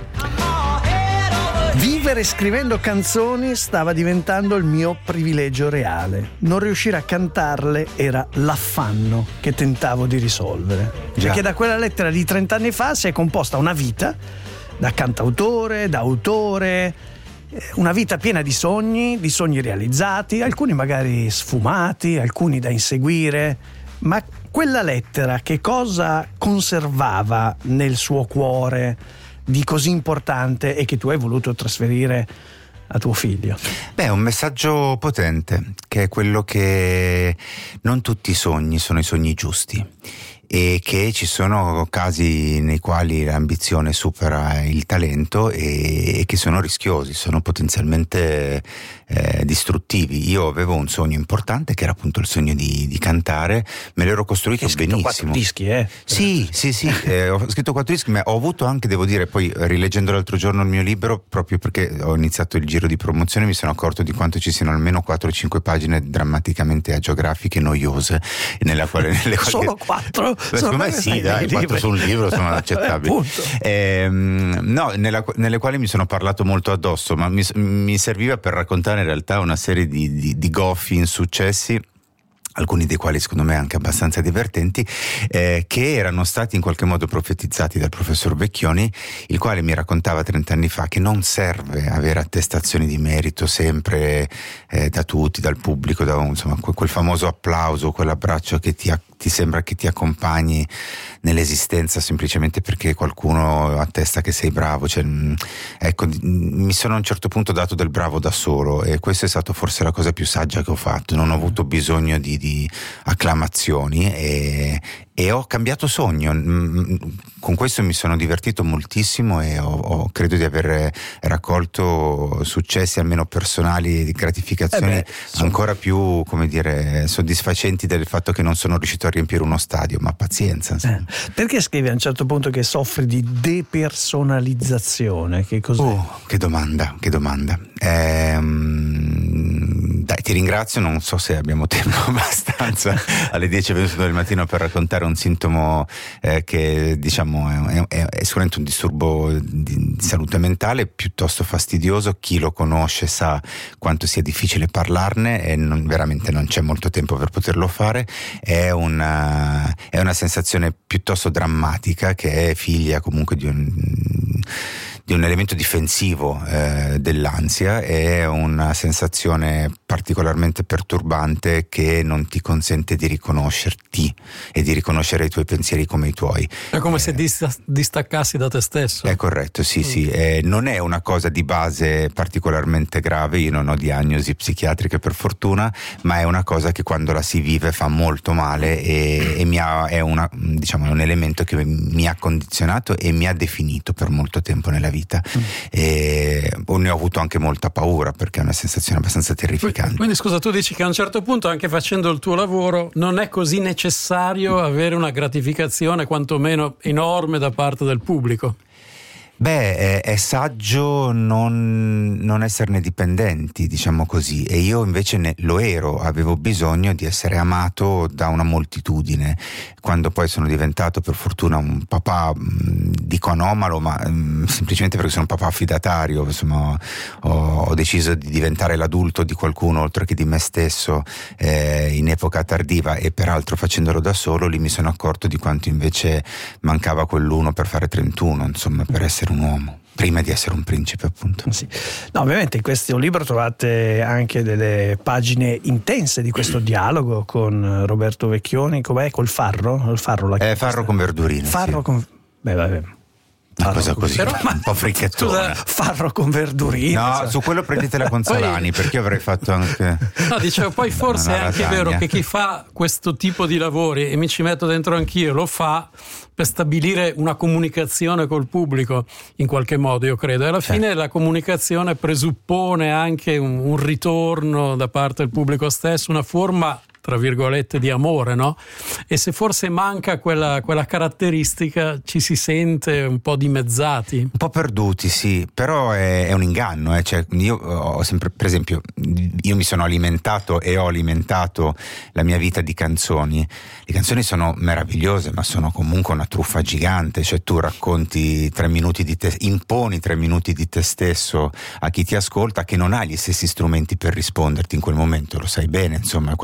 Vivere scrivendo canzoni stava diventando il mio privilegio reale. Non riuscire a cantarle era l'affanno che tentavo di risolvere. Già. Perché da quella lettera di trent'anni fa si è composta una vita da cantautore, da autore, una vita piena di sogni, di sogni realizzati, alcuni magari sfumati, alcuni da inseguire, ma quella lettera che cosa conservava nel suo cuore di così importante e che tu hai voluto trasferire a tuo figlio? Beh, un messaggio potente, che è quello che non tutti i sogni sono i sogni giusti e che ci sono casi nei quali l'ambizione supera il talento e, e che sono rischiosi, sono potenzialmente eh, distruttivi. Io avevo un sogno importante che era appunto il sogno di, di cantare, me l'ero costruito benissimo. Quattro dischi, eh? Sì, sì, sì, eh, ho scritto quattro dischi, ma ho avuto anche, devo dire, poi rileggendo l'altro giorno il mio libro, proprio perché ho iniziato il giro di promozione, mi sono accorto di quanto ci siano almeno quattro o cinque pagine drammaticamente agiografiche noiose, nella quale, nelle quali... Solo quattro? Secondo me sì, dai, quattro su un libro sono accettabili. Eh, no, nella, nelle quali mi sono parlato molto addosso, ma mi, mi serviva per raccontare in realtà una serie di, di, di goffi insuccessi, alcuni dei quali secondo me anche abbastanza divertenti, eh, che erano stati in qualche modo profetizzati dal professor Vecchioni, il quale mi raccontava trent'anni fa che non serve avere attestazioni di merito sempre eh, da tutti, dal pubblico, da, insomma, quel famoso applauso, quell'abbraccio che ti, ti sembra che ti accompagni nell'esistenza semplicemente perché qualcuno attesta che sei bravo. Cioè, ecco, mi sono a un certo punto dato del bravo da solo e questa è stata forse la cosa più saggia che ho fatto. Non ho avuto bisogno di, di acclamazioni e, e ho cambiato sogno. Con questo mi sono divertito moltissimo e ho, ho, credo di aver raccolto successi almeno personali di gratificazioni eh beh, ancora più, come dire, soddisfacenti del fatto che non sono riuscito a riempire uno stadio, ma pazienza. Eh, perché scrivi a un certo punto che soffri di depersonalizzazione? Che cos'è? Oh, che domanda, che domanda. Ehm, dai, ti ringrazio, non so se abbiamo tempo abbastanza alle dieci e ventuno del mattino per raccontare un sintomo eh, che diciamo è, è, è sicuramente un disturbo di, di salute mentale piuttosto fastidioso. Chi lo conosce sa quanto sia difficile parlarne e non, veramente non c'è molto tempo per poterlo fare. È una, è una sensazione piuttosto drammatica che è figlia comunque di un di un elemento difensivo eh, dell'ansia. È una sensazione particolarmente perturbante che non ti consente di riconoscerti e di riconoscere i tuoi pensieri come i tuoi. È come eh, se dista- distaccassi da te stesso. È corretto, sì, mm. sì. Eh, non è una cosa di base particolarmente grave, io non ho diagnosi psichiatriche per fortuna, ma è una cosa che quando la si vive fa molto male e, e mi ha, è una, diciamo, un elemento che mi ha condizionato e mi ha definito per molto tempo nella vita. vita mm. e ne ho avuto anche molta paura perché è una sensazione abbastanza terrificante. Quindi scusa, tu dici che a un certo punto anche facendo il tuo lavoro non è così necessario avere una gratificazione quantomeno enorme da parte del pubblico? Beh, è, è saggio non, non esserne dipendenti, diciamo così, e io invece ne, lo ero, avevo bisogno di essere amato da una moltitudine. Quando poi sono diventato per fortuna un papà, mh, dico anomalo, ma mh, semplicemente perché sono un papà affidatario, insomma, ho, ho deciso di diventare l'adulto di qualcuno oltre che di me stesso eh, in epoca tardiva, e peraltro facendolo da solo lì mi sono accorto di quanto invece mancava quell'uno per fare trentuno, insomma, per essere un uomo prima di essere un principe, appunto. Sì. No, ovviamente in questo libro trovate anche delle pagine intense di questo dialogo con Roberto Vecchioni. Com'è? Col Farro? Il Farro, la eh, Farro con Verdurino. Farro sì. con... Beh, vabbè. Una cosa così, però, un po' fricchettona. Scusa, Farro con Verdurino. No, cioè. Su quello prendetela con Solani, poi, perché io avrei fatto anche. No, dicevo, poi forse è anche vero che chi fa questo tipo di lavori, e mi ci metto dentro anch'io, lo fa per stabilire una comunicazione col pubblico in qualche modo, io credo. E alla fine la comunicazione presuppone anche un, un ritorno da parte del pubblico stesso, una forma tra virgolette di amore, no? E se forse manca quella, quella caratteristica ci si sente un po' dimezzati, un po' perduti, sì, però è, è un inganno, eh. Cioè, io ho sempre, per esempio, io mi sono alimentato e ho alimentato la mia vita di canzoni. Le canzoni sono meravigliose, ma sono comunque una truffa gigante. Cioè, tu racconti tre minuti di te, imponi tre minuti di te stesso a chi ti ascolta, che non ha gli stessi strumenti per risponderti in quel momento, lo sai bene, insomma, quando sei sul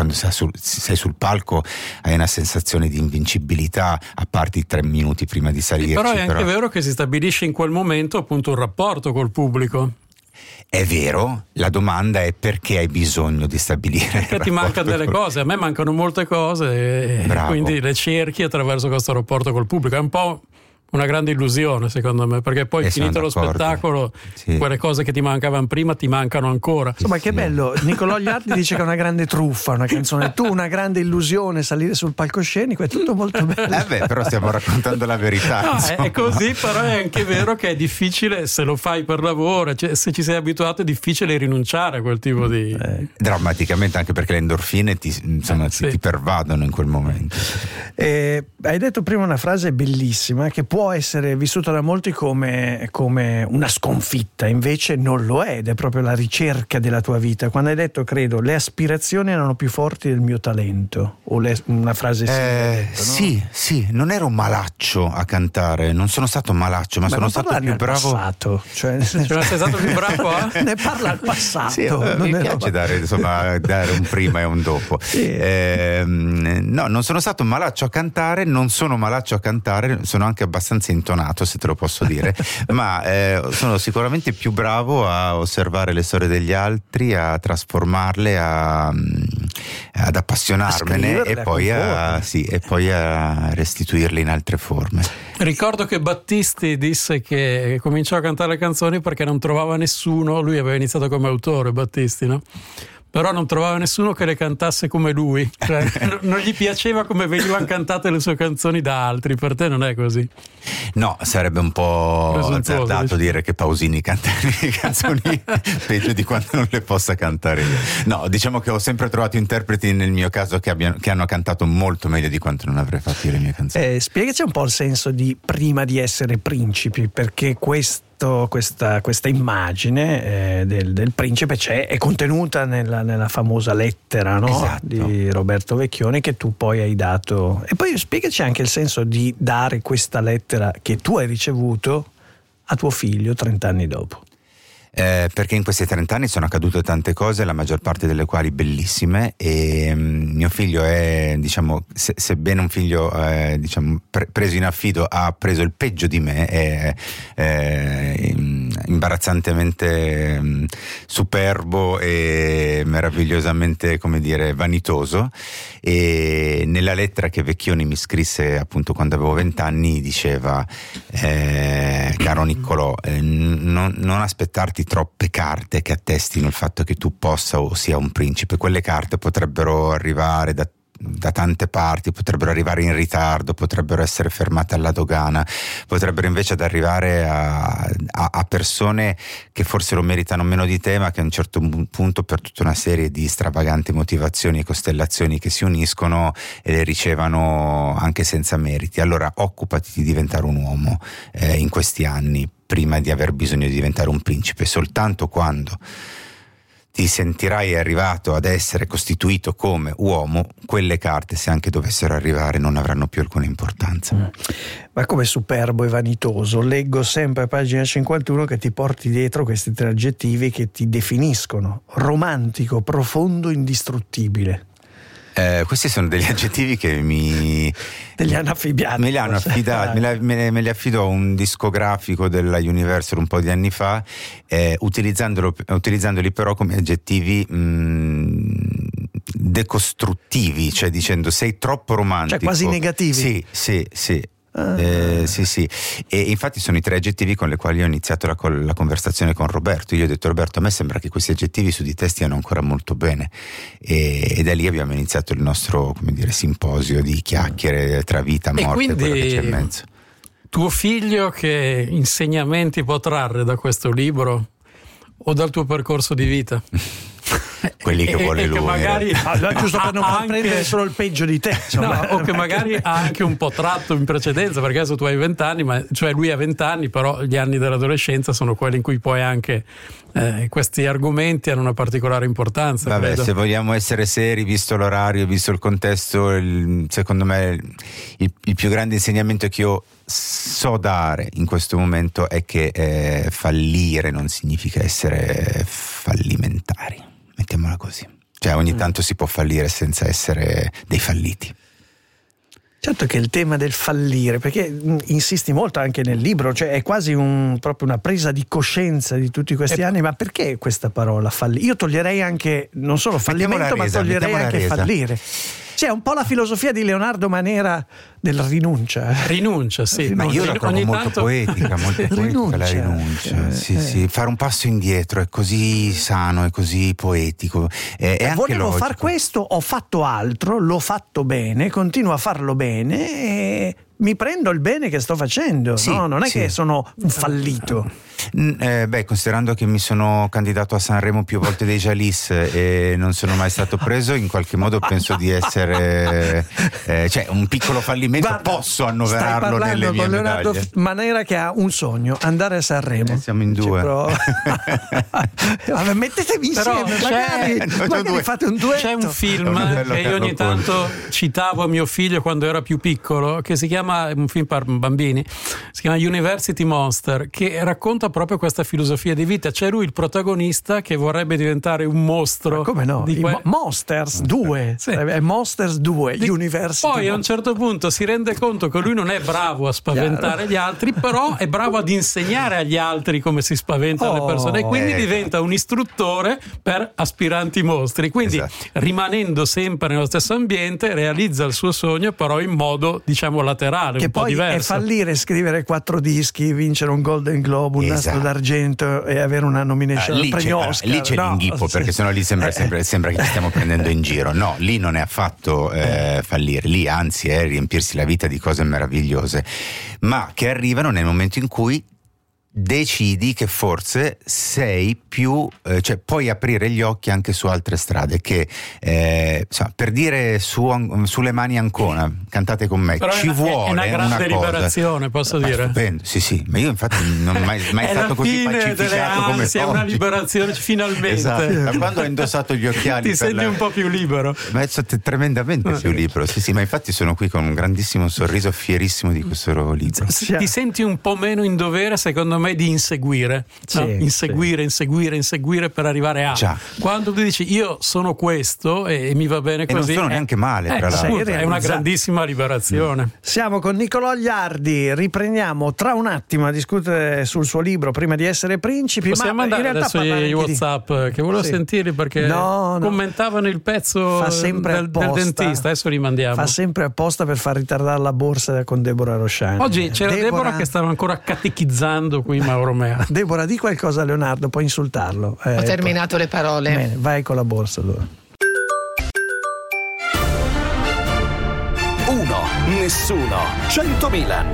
sei sul palco hai una sensazione di invincibilità, a parte i tre minuti prima di salirci. Però è anche però... vero che si stabilisce in quel momento appunto un rapporto col pubblico. È vero, la domanda è perché hai bisogno di stabilire. Perché ti mancano delle cose, a me mancano molte cose, e quindi le cerchi attraverso questo rapporto col pubblico. È un po' una grande illusione secondo me, perché poi eh, finito lo spettacolo sì. quelle cose che ti mancavano prima ti mancano ancora. Insomma, che bello, Niccolò Gli dice che è una grande truffa una canzone, tu una grande illusione, salire sul palcoscenico, è tutto molto bello. Eh beh, però stiamo raccontando la verità. No, è, è così, però è anche vero che è difficile se lo fai per lavoro, cioè, se ci sei abituato è difficile rinunciare a quel tipo di... Eh, drammaticamente, anche perché le endorfine ti, insomma, sì. ti pervadono in quel momento. Eh, hai detto prima una frase bellissima che può essere vissuta da molti come, come una sconfitta, invece non lo è, ed è proprio la ricerca della tua vita. Quando hai detto, credo, le aspirazioni erano più forti del mio talento, o le, una frase simile, eh, detto, no? sì, sì, non ero malaccio a cantare, non sono stato malaccio, ma, ma sono stato più bravo. Passato, cioè, cioè sei stato più bravo? Eh? Ne parla al passato. Sì, eh, mi piace ero... dare, insomma, dare un prima e un dopo. Sì. Eh, no, non sono stato malaccio a cantare, non sono malaccio a cantare, sono anche abbastanza intonato, se te lo posso dire, ma eh, sono sicuramente più bravo a osservare le storie degli altri, a trasformarle, a, ad appassionarmene e poi a, sì, e poi a restituirle in altre forme. Ricordo che Battisti disse che cominciò a cantare le canzoni perché non trovava nessuno, lui aveva iniziato come autore, Battisti, no? Però non trovava nessuno che le cantasse come lui, cioè, non gli piaceva come venivano cantate le sue canzoni da altri. Per te non è così? No, sarebbe un po' azzardato dire che Pausini canta le canzoni peggio di quanto non le possa cantare io. No, diciamo che ho sempre trovato interpreti nel mio caso che, abbiano, che hanno cantato molto meglio di quanto non avrei fatto io le mie canzoni. Eh, spiegaci un po' il senso di prima di essere principi, perché questo Questa, questa immagine eh, del, del principe c'è, è contenuta nella, nella famosa lettera, no? Esatto. Di Roberto Vecchioni, che tu poi hai dato. E poi spiegaci anche il senso di dare questa lettera che tu hai ricevuto a tuo figlio trent'anni dopo. Eh, perché in questi trent'anni sono accadute tante cose, la maggior parte delle quali bellissime, e um, mio figlio è, diciamo, se, sebbene un figlio eh, diciamo, pre- preso in affido ha preso il peggio di me, è, è imbarazzantemente um, superbo e meravigliosamente, come dire, vanitoso. E nella lettera che Vecchioni mi scrisse appunto quando avevo vent'anni diceva eh, caro Niccolò, eh, non, non aspettarti troppe carte che attestino il fatto che tu possa o sia un principe. Quelle carte potrebbero arrivare da da tante parti, potrebbero arrivare in ritardo, potrebbero essere fermate alla dogana, potrebbero invece ad arrivare a, a, a persone che forse lo meritano meno di te, ma che a un certo punto, per tutta una serie di stravaganti motivazioni e costellazioni che si uniscono, e le ricevano anche senza meriti. Allora occupati di diventare un uomo eh, in questi anni, prima di aver bisogno di diventare un principe. Soltanto quando ti sentirai arrivato ad essere costituito come uomo, quelle carte, se anche dovessero arrivare, non avranno più alcuna importanza. Mm. Ma come superbo e vanitoso, leggo sempre a pagina cinquantuno che ti porti dietro questi tre aggettivi che ti definiscono: romantico, profondo, indistruttibile. Eh, questi sono degli aggettivi che mi te li hanno affibbiati, me li hanno affidati, me, la, me, me li affidò un discografico della Universal un po' di anni fa, eh, utilizzandoli però come aggettivi mh, decostruttivi, cioè dicendo sei troppo romantico, cioè quasi negativi. Sì, sì, sì. Ah. Eh, sì sì e infatti sono i tre aggettivi con le quali ho iniziato la, la conversazione con Roberto. Io ho detto: Roberto, a me sembra che questi aggettivi su di te stiano ancora molto bene, e, e da lì abbiamo iniziato il nostro, come dire, simposio di chiacchiere tra vita, morte e quello che c'è in mezzo. Tuo figlio che insegnamenti può trarre da questo libro o dal tuo percorso di vita? Quelli che vuole e, lui, e che magari ah, giusto per non anche... prendere solo il peggio di te, no, o che magari ha anche un po' tratto in precedenza, perché adesso tu hai vent'anni, ma cioè lui ha vent'anni, però gli anni dell'adolescenza sono quelli in cui poi anche eh, questi argomenti hanno una particolare importanza. Vabbè, credo. Se vogliamo essere seri, visto l'orario, visto il contesto, il, secondo me il, il più grande insegnamento che io so dare in questo momento è che eh, fallire non significa essere fallimentari. Mettiamola così. Cioè ogni tanto si può fallire senza essere dei falliti. Certo che il tema del fallire, perché insisti molto anche nel libro, cioè è quasi un, proprio una presa di coscienza di tutti questi e anni, ma perché questa parola fallire? Io toglierei anche, non solo fallimento, resa, ma toglierei anche resa. fallire. Cioè è un po' la filosofia di Leonardo Manera della rinuncia. Rinuncia, sì. Ma io la trovo Ogni molto tanto... poetica, molto poetica rinuncia. la rinuncia. Eh, sì, eh. sì, fare un passo indietro è così sano, è così poetico. È, è anche Volevo logico. far questo, ho fatto altro, l'ho fatto bene, continuo a farlo bene e mi prendo il bene che sto facendo. Sì, no? Non è sì. che sono un fallito. Mm, eh, beh, considerando che mi sono candidato a Sanremo più volte dei Jalis e non sono mai stato preso, in qualche modo penso di essere eh, cioè un piccolo fallimento. Guarda, posso stai annoverarlo parlando nelle mie con Leonardo medaglie. Manera che ha un sogno, andare a Sanremo. Eh, siamo in due. Vabbè, mettetevi Però insieme, c'è- magari, magari fate un duetto. C'è un film È bello che io Carlo ogni tanto citavo a mio figlio quando era più piccolo, che si chiama, un film per bambini, si chiama University Monster, che racconta proprio questa filosofia di vita. C'è lui il protagonista che vorrebbe diventare un mostro. Ma come no? Di que- Mo- Monsters due, Sì. è Monsters due, Di- University. Poi a un certo punto si rende conto che lui non è bravo a spaventare Chiaro. gli altri, però è bravo ad insegnare agli altri come si spaventano Oh, le persone, e quindi ecco. diventa un istruttore per aspiranti mostri. Quindi, Esatto. rimanendo sempre nello stesso ambiente, realizza il suo sogno, però in modo, diciamo, laterale, Che un po' poi diverso. è fallire scrivere quattro dischi, vincere un Golden Globe, un Esatto. nastro d'argento e avere una Ah, nomination al lì, c'è, premio allora, Oscar. lì c'è No, l'inghippo, sì. perché sennò lì sembra, Eh, sembra, sembra che ci stiamo prendendo in giro. No, lì non è affatto eh, fallire, lì anzi è riempirsi la vita di cose meravigliose, ma che arrivano nel momento in cui decidi che forse sei più, eh, cioè puoi aprire gli occhi anche su altre strade, che eh, insomma, per dire su, sulle mani Ancona, cantate con me, Però ci è una, vuole è una grande cosa. liberazione, posso Ma dire. stupendo, sì sì, ma io infatti non ho mai, mai È stato la così fine delle pacificato come ansie, è una oggi. liberazione finalmente. Esatto, da quando ho indossato gli occhiali Ti per senti la- un po' più libero. Ma sono tremendamente più libero, sì sì, ma infatti sono qui con un grandissimo sorriso, fierissimo di questo libro. Ti senti un po' meno in dovere, secondo me, di inseguire, Sì, no? inseguire, inseguire, inseguire per arrivare a. Già. Quando tu dici io sono questo e, e mi va bene E non così, sono eh, neanche male, eh, tra l'altro. appunto, Sei è una realizzato. grandissima liberazione. Siamo con Nicolò Iardi, riprendiamo tra un attimo a discutere sul suo libro Prima di essere principi. Possiamo ma mandare in realtà adesso parlare i anche di- WhatsApp che volevo Sì. sentirli perché No, no. commentavano il pezzo Fa sempre del, del apposta. dentista. Adesso rimandiamo. Fa sempre apposta per far ritardare la borsa con Deborah Rosciani. Oggi c'era Deborah, che stava ancora catechizzando qui Mauro Mea. Deborah, di qualcosa a Leonardo, puoi insultarlo. Eh, Ho terminato le parole. Bene, vai con la borsa allora. Uno, nessuno, cento Milan.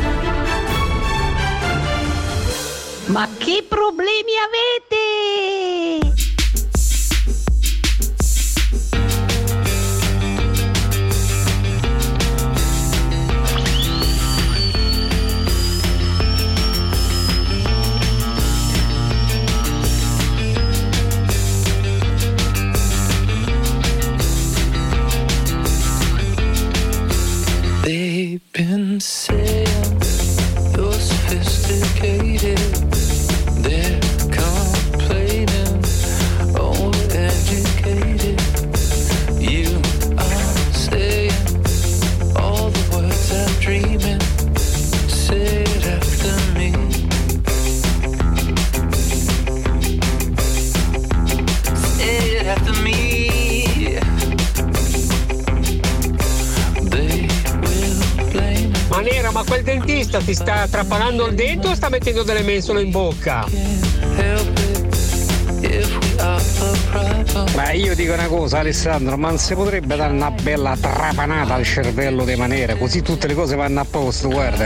Ma che problemi avete? They've been saying you're sophisticated. They're complaining, overeducated. You are saying all the words I'm dreaming. Say it after me. Say it after me. Manera, ma quel dentista ti sta trapanando il dente o sta mettendo delle mensole in bocca? Ma io dico una cosa, Alessandro, ma non si potrebbe dare una bella trapanata al cervello di Manera, così tutte le cose vanno a posto, guarda.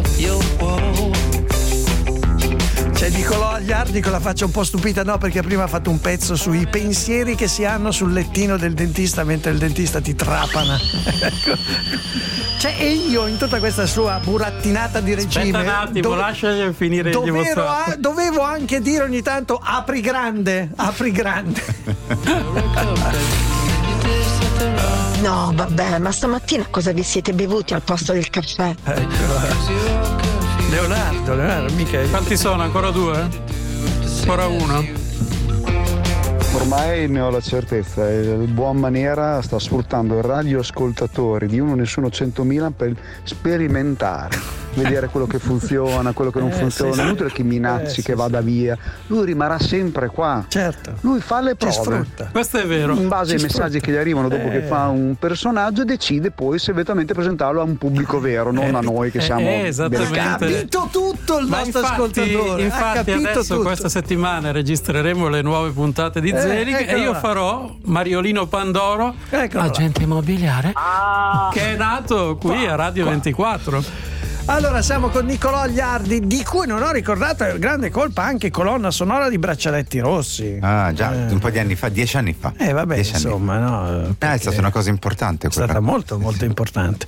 C'è Nicolò Iardi con la faccia un po' stupita, no, perché prima ha fatto un pezzo sui pensieri che si hanno sul lettino del dentista mentre il dentista ti trapana. Cioè, e io in tutta questa sua burattinata di regime Aspetta un attimo, dove- lasciami finire gli dovevo, WhatsApp. a- dovevo anche dire ogni tanto apri grande, apri grande. No, vabbè, ma stamattina cosa vi siete bevuti al posto del caffè? Leonardo, Leonardo, mica. Quanti sono? Ancora due? Ancora uno? Ormai ne ho la certezza, il buon Maniera sta sfruttando i radioascoltatori di Uno Nessuno centomila per sperimentare, vedere quello che funziona, quello che non Eh, funziona. sì, È sì. inutile che minacci, Eh, sì, che vada via. Lui rimarrà sempre qua. Certo. Lui fa le Ci prove. sfrutta. Questo è vero. In base Ci ai messaggi sfrutta. che gli arrivano dopo Eh. che fa un personaggio, decide poi se eventualmente presentarlo a un pubblico vero, non a noi che siamo eh, esattamente. del Ha capito tutto il Ma nostro infatti, ascoltatore. ha infatti capito adesso tutto. questa settimana registreremo le nuove puntate di Eh, Zelig e eccola io là. farò Mariolino Pandoro, Eccola là. agente immobiliare, che è nato qui a Radio ventiquattro. Allora siamo con Nicolò Agliardi, di cui non ho ricordato il grande colpa anche colonna sonora di Braccialetti Rossi. Ah, già, Eh. un po' di anni fa, dieci anni fa. Eh vabbè, Dieci anni insomma, no. fa. Eh, è perché stata una cosa importante è quella. stata molto molto importante.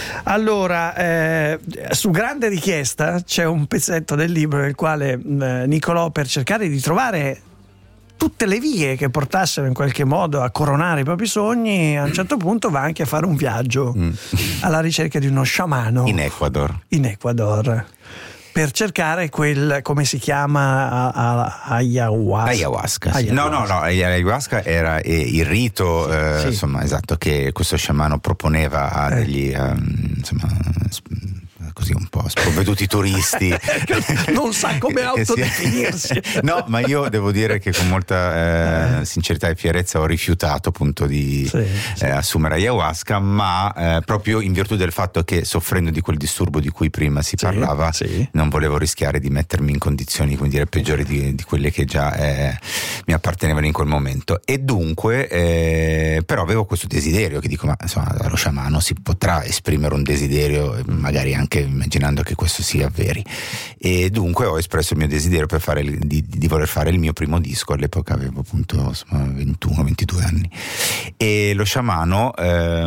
Allora, eh, su grande richiesta c'è un pezzetto del libro nel quale mh, Nicolò, per cercare di trovare tutte le vie che portassero in qualche modo a coronare i propri sogni, a un certo punto va anche a fare un viaggio alla ricerca di uno sciamano In Ecuador. in Ecuador per cercare quel, come si chiama, a- a- ayahuasca. Ayahuasca, sì. No, no, no, ayahuasca era eh, il rito, eh, Sì. insomma, esatto, che questo sciamano proponeva a Eh. degli, ehm, insomma, sp- così un po' sprovveduti turisti. Non sa come Che si- autodefinirsi. No, ma io devo dire che con molta eh, sincerità e fierezza ho rifiutato appunto di Sì, sì. eh, assumere ayahuasca, ma eh, proprio in virtù del fatto che, soffrendo di quel disturbo di cui prima si Sì, parlava, sì. non volevo rischiare di mettermi in condizioni, come dire, peggiori di, di quelle che già eh, mi appartenevano in quel momento. E dunque, eh, però avevo questo desiderio che dico, ma insomma, dallo sciamano si potrà esprimere un desiderio, magari anche immaginando che questo si avveri. E dunque ho espresso il mio desiderio per fare il- di, di voler fare il mio primo disco. All'epoca avevo appunto insomma, ventuno ventidue anni. E lo sciamano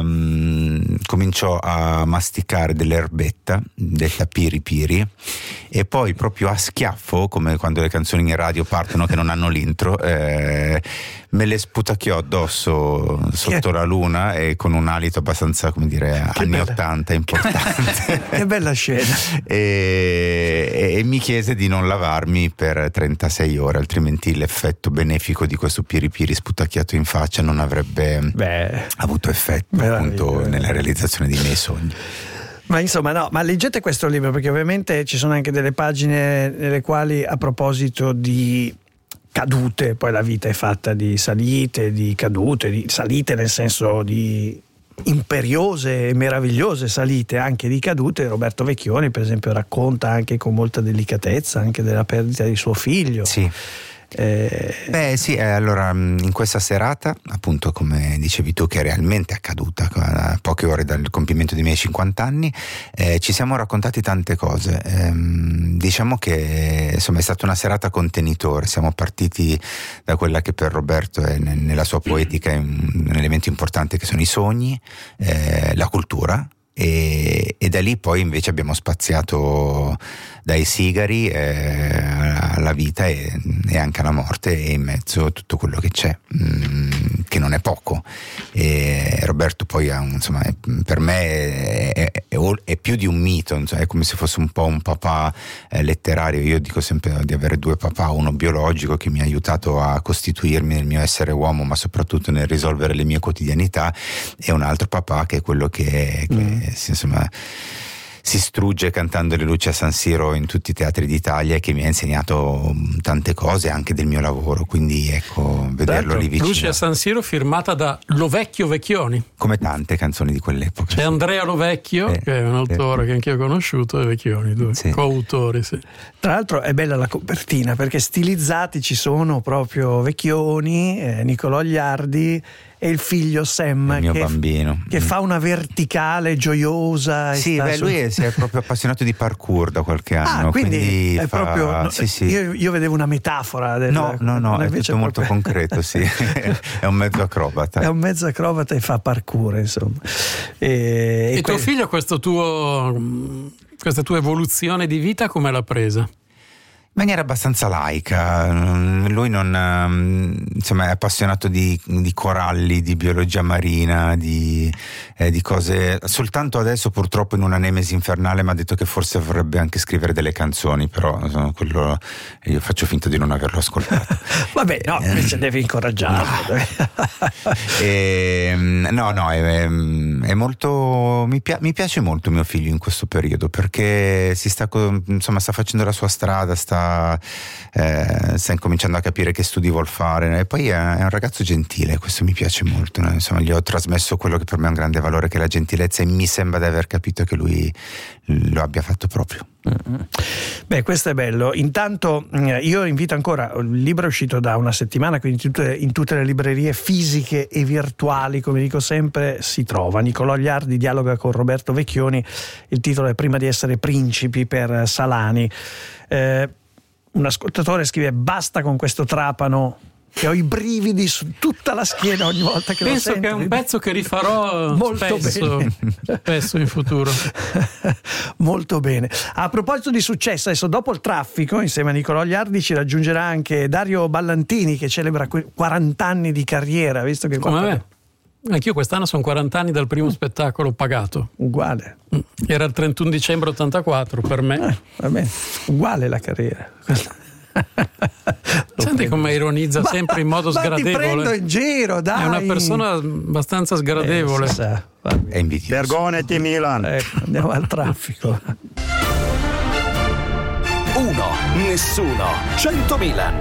ehm, cominciò a masticare dell'erbetta, detta piri piri, e poi proprio a schiaffo, come quando le canzoni in radio partono che non hanno l'intro, eh, me le sputacchiò addosso sotto la luna e con un alito abbastanza, come dire, Che anni bella. ottanta importante. Che bella scena. e, e- e mi chiese di non lavarmi per trentasei ore, altrimenti l'effetto benefico di questo piripiri sputacchiato in faccia non avrebbe Beh, avuto effetto Meraviglia, appunto nella realizzazione dei miei sogni. ma insomma no, ma leggete questo libro, perché ovviamente ci sono anche delle pagine nelle quali, a proposito di cadute, poi la vita è fatta di salite, di cadute, di salite nel senso di imperiose e meravigliose salite, anche di cadute. Roberto Vecchioni per esempio racconta anche con molta delicatezza anche della perdita di suo figlio. Sì. Eh, Beh sì, eh, allora mh, in questa serata, appunto come dicevi tu, che è realmente accaduta a poche ore dal compimento dei miei cinquanta anni, eh, ci siamo raccontati tante cose. Ehm, diciamo che insomma è stata una serata contenitore. Siamo partiti da quella che per Roberto è ne- nella sua poetica è un, un elemento importante, che sono i sogni, eh, la cultura. E, e da lì poi invece abbiamo spaziato dai sigari eh, alla vita e, e anche alla morte, e in mezzo tutto quello che c'è, mh, che non è poco. E Roberto poi ha un, insomma, è, per me è, è, è, è più di un mito, insomma, è come se fosse un po' un papà eh, letterario. Io dico sempre di avere due papà, uno biologico che mi ha aiutato a costituirmi nel mio essere uomo, ma soprattutto nel risolvere le mie quotidianità, e un altro papà che è quello che, che mm. si, insomma, si strugge cantando le luci a San Siro in tutti i teatri d'Italia, e che mi ha insegnato tante cose anche del mio lavoro, quindi ecco, vederlo lì vicino. Luce a San Siro firmata da Lovecchio Vecchioni, come tante canzoni di quell'epoca. c'è sì. Andrea Lovecchio Eh, che è un autore eh. che anch'io ho conosciuto, e Vecchioni, due Sì. coautori, sì. Tra l'altro è bella la copertina, perché stilizzati ci sono proprio Vecchioni, eh, Nicolò Agliardi e il figlio Sam, Il mio che, bambino. che fa una verticale gioiosa. e Sì, sta beh, su- lui è, si è proprio appassionato di parkour da qualche anno. Ah, quindi, è fa- proprio. no, sì, sì. Io, io vedevo una metafora. Del, No, no, no, è invece tutto molto proprio- concreto, sì. È un mezzo acrobata. È un mezzo acrobata e fa parkour, insomma. E, E, e tuo que- figlio questo tuo, questa tua evoluzione di vita come l'ha presa? maniera abbastanza laica. Lui non, insomma, è appassionato di, di coralli, di biologia marina, di, eh, di cose. Soltanto adesso, purtroppo, in una nemesi infernale mi ha detto che forse vorrebbe anche scrivere delle canzoni, però insomma, quello io faccio finta di non averlo ascoltato. Vabbè, no, invece eh, devi incoraggiarlo. e, no, no, è, è molto. Mi, pi- mi piace molto mio figlio in questo periodo, perché si sta, insomma, sta facendo la sua strada, sta. Eh, sta incominciando a capire che studi vuol fare, e poi è, è un ragazzo gentile, questo mi piace molto, no? Insomma, gli ho trasmesso quello che per me è un grande valore, che è la gentilezza, e mi sembra di aver capito che lui lo abbia fatto proprio. Mm-hmm. Beh, questo è bello. Intanto io invito ancora, il libro è uscito da una settimana, quindi in tutte, in tutte le librerie fisiche e virtuali, come dico sempre, si trova. Nicolò Ghiardi dialoga con Roberto Vecchioni, il titolo è Prima di essere principi, per Salani. eh, Un ascoltatore scrive: basta con questo trapano, che ho i brividi su tutta la schiena ogni volta che Penso lo sento. Penso che è un pezzo che rifarò molto spesso, bene. spesso in futuro. Molto bene. A proposito di successo, adesso dopo il traffico, insieme a Nicolò Ghiardi, ci raggiungerà anche Dario Ballantini, che celebra quaranta anni di carriera, visto che come quattro... me. Anch'io quest'anno sono quaranta anni dal primo spettacolo pagato. Uguale. Era il trentuno dicembre ottantaquattro per me. Eh, va bene. Uguale la carriera. Senti come ironizza ma, sempre in modo ma sgradevole. Ti prendo in giro, dai. È una persona abbastanza sgradevole. Eh, sa, è invidioso. Vergonati Milan. Ecco, andiamo al traffico. Uno, nessuno, cento Milan.